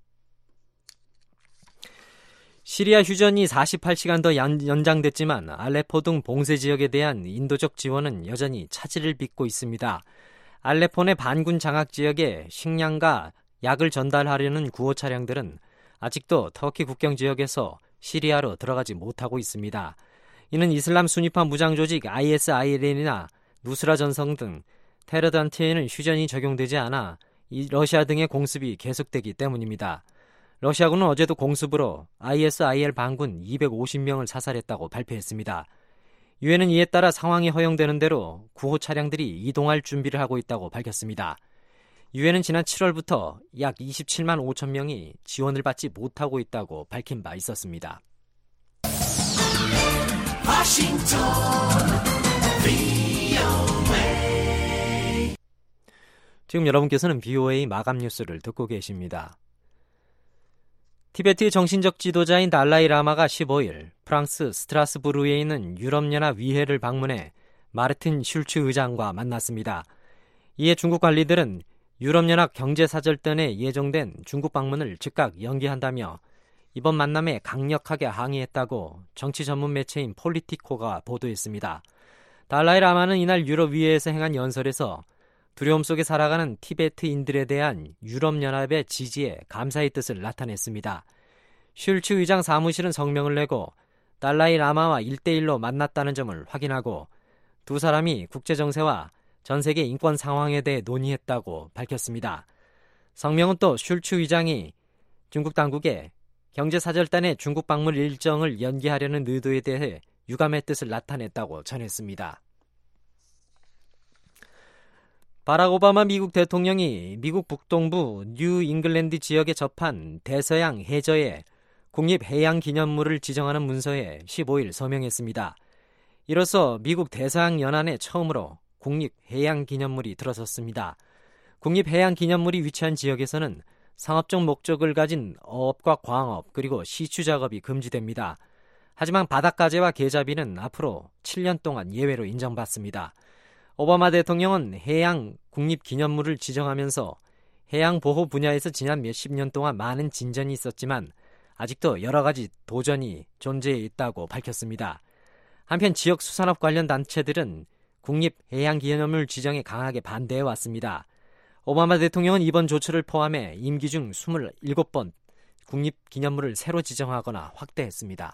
S9: 시리아 휴전이 사십팔 시간 더 연장됐지만 알레포 등 봉쇄 지역에 대한 인도적 지원은 여전히 차질을 빚고 있습니다. 알레포 내 반군 장악 지역에 식량과 약을 전달하려는 구호 차량들은 아직도 터키 국경 지역에서 시리아로 들어가지 못하고 있습니다. 이는 이슬람 순위파 무장 조직 아이에스아이엘이나 누스라 전성 등 테러 단체에는 휴전이 적용되지 않아 이 러시아 등의 공습이 계속되기 때문입니다. 러시아군은 어제도 공습으로 아이에스아이엘 반군 이백오십 명을 사살했다고 발표했습니다. 유엔은 이에 따라 상황이 허용되는 대로 구호 차량들이 이동할 준비를 하고 있다고 밝혔습니다. 유엔은 지난 칠월부터 약 이십칠만 오천 명이 지원을 받지 못하고 있다고 밝힌 바 있었습니다.
S10: 워싱턴 브이오에이
S9: 지금 여러분께서는 브이오에이 마감 뉴스를 듣고 계십니다. 티베트의 정신적 지도자인 달라이 라마가 십오일 프랑스 스트라스부르에 있는 유럽연합 위회를 방문해 마르틴 슐츠 의장과 만났습니다. 이에 중국 관리들은 유럽연합 경제사절단에 예정된 중국 방문을 즉각 연기한다며 이번 만남에 강력하게 항의했다고 정치 전문 매체인 폴리티코가 보도했습니다. 달라이 라마는 이날 유럽 위회에서 행한 연설에서 두려움 속에 살아가는 티베트인들에 대한 유럽연합의 지지에 감사의 뜻을 나타냈습니다. 슐츠 의장 사무실은 성명을 내고 달라이 라마와 일대일로 만났다는 점을 확인하고 두 사람이 국제정세와 전 세계 인권 상황에 대해 논의했다고 밝혔습니다. 성명은 또 슐츠 의장이 중국 당국에 경제사절단의 중국 방문 일정을 연기하려는 의도에 대해 유감의 뜻을 나타냈다고 전했습니다. 바락 오바마 미국 대통령이 미국 북동부 뉴 잉글랜드 지역에 접한 대서양 해저에 국립해양기념물을 지정하는 문서에 십오일 서명했습니다. 이로써 미국 대서양 연안에 처음으로 국립해양기념물이 들어섰습니다. 국립해양기념물이 위치한 지역에서는 상업적 목적을 가진 어업과 광업 그리고 시추작업이 금지됩니다. 하지만 바닷가재와 게잡이는 앞으로 칠 년 동안 예외로 인정받습니다. 오바마 대통령은 해양 국립기념물을 지정하면서 해양보호 분야에서 지난 몇십 년 동안 많은 진전이 있었지만 아직도 여러 가지 도전이 존재해 있다고 밝혔습니다. 한편 지역 수산업 관련 단체들은 국립해양기념물 지정에 강하게 반대해왔습니다. 오바마 대통령은 이번 조처를 포함해 임기 중 이십칠 번 국립기념물을 새로 지정하거나 확대했습니다.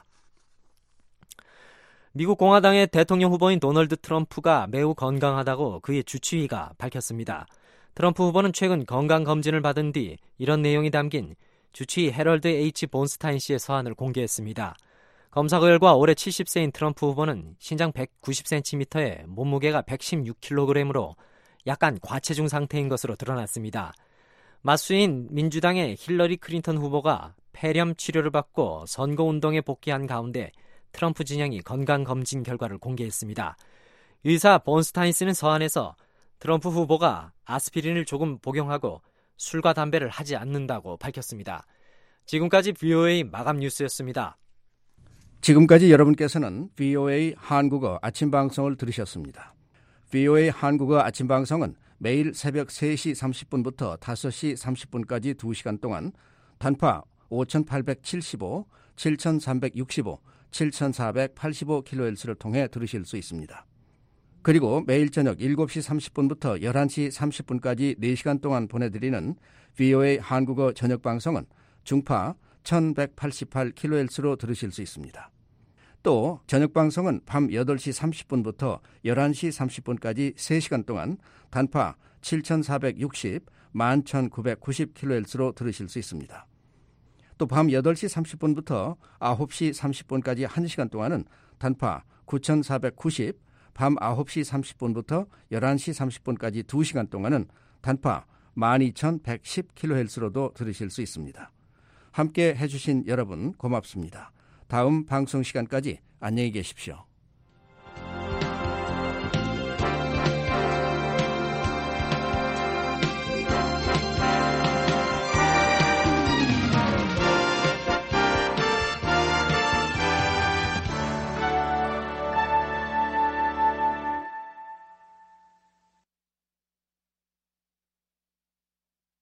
S9: 미국 공화당의 대통령 후보인 도널드 트럼프가 매우 건강하다고 그의 주치의가 밝혔습니다. 트럼프 후보는 최근 건강검진을 받은 뒤 이런 내용이 담긴 주치의 해럴드 H. 본스타인 씨의 서한을 공개했습니다. 검사 결과 올해 칠십 세인 트럼프 후보는 신장 백구십 센티미터에 몸무게가 백십육 킬로그램으로 약간 과체중 상태인 것으로 드러났습니다. 맞수인 민주당의 힐러리 클린턴 후보가 폐렴 치료를 받고 선거운동에 복귀한 가운데 트럼프 진영이 건강검진 결과를 공개했습니다. 의사 본스타인스는 서한에서 트럼프 후보가 아스피린을 조금 복용하고 술과 담배를 하지 않는다고 밝혔습니다. 지금까지 브이오에이 마감 뉴스였습니다.
S11: 지금까지 여러분께서는 브이오에이 한국어 아침 방송을 들으셨습니다. 브이오에이 한국어 아침 방송은 매일 새벽 세 시 삼십 분부터 다섯 시 삼십 분까지 두 시간 동안 단파 오천팔백칠십오, 칠천삼백육십오, 칠천사백팔십오 킬로헤르츠를 통해 들으실 수 있습니다. 그리고 매일 저녁 일곱 시 삼십 분부터 열한 시 삼십 분까지 네 시간 동안 보내드리는 브이오에이 한국어 저녁 방송은 중파 천백팔십팔 킬로헤르츠로 들으실 수 있습니다. 또 저녁 방송은 밤 여덟 시 삼십 분부터 열한 시 삼십 분까지 세 시간 동안 단파 칠천사백육십, 만 천구백구십 킬로헤르츠로 들으실 수 있습니다. 또 밤 여덟 시 삼십 분부터 아홉 시 삼십 분까지 한 시간 동안은 단파 구천사백구십, 밤 아홉 시 삼십 분부터 열한 시 삼십 분까지 두 시간 동안은 단파 만 이천백십 킬로헤르츠로도 들으실 수 있습니다. 함께 해주신 여러분 고맙습니다. 다음 방송 시간까지 안녕히 계십시오.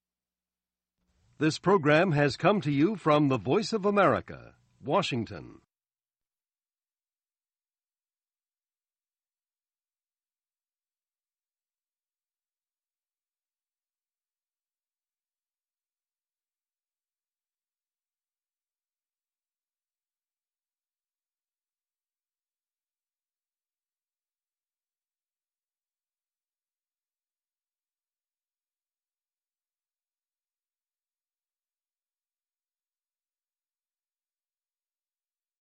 S12: This program has come to you from the Voice of America, Washington.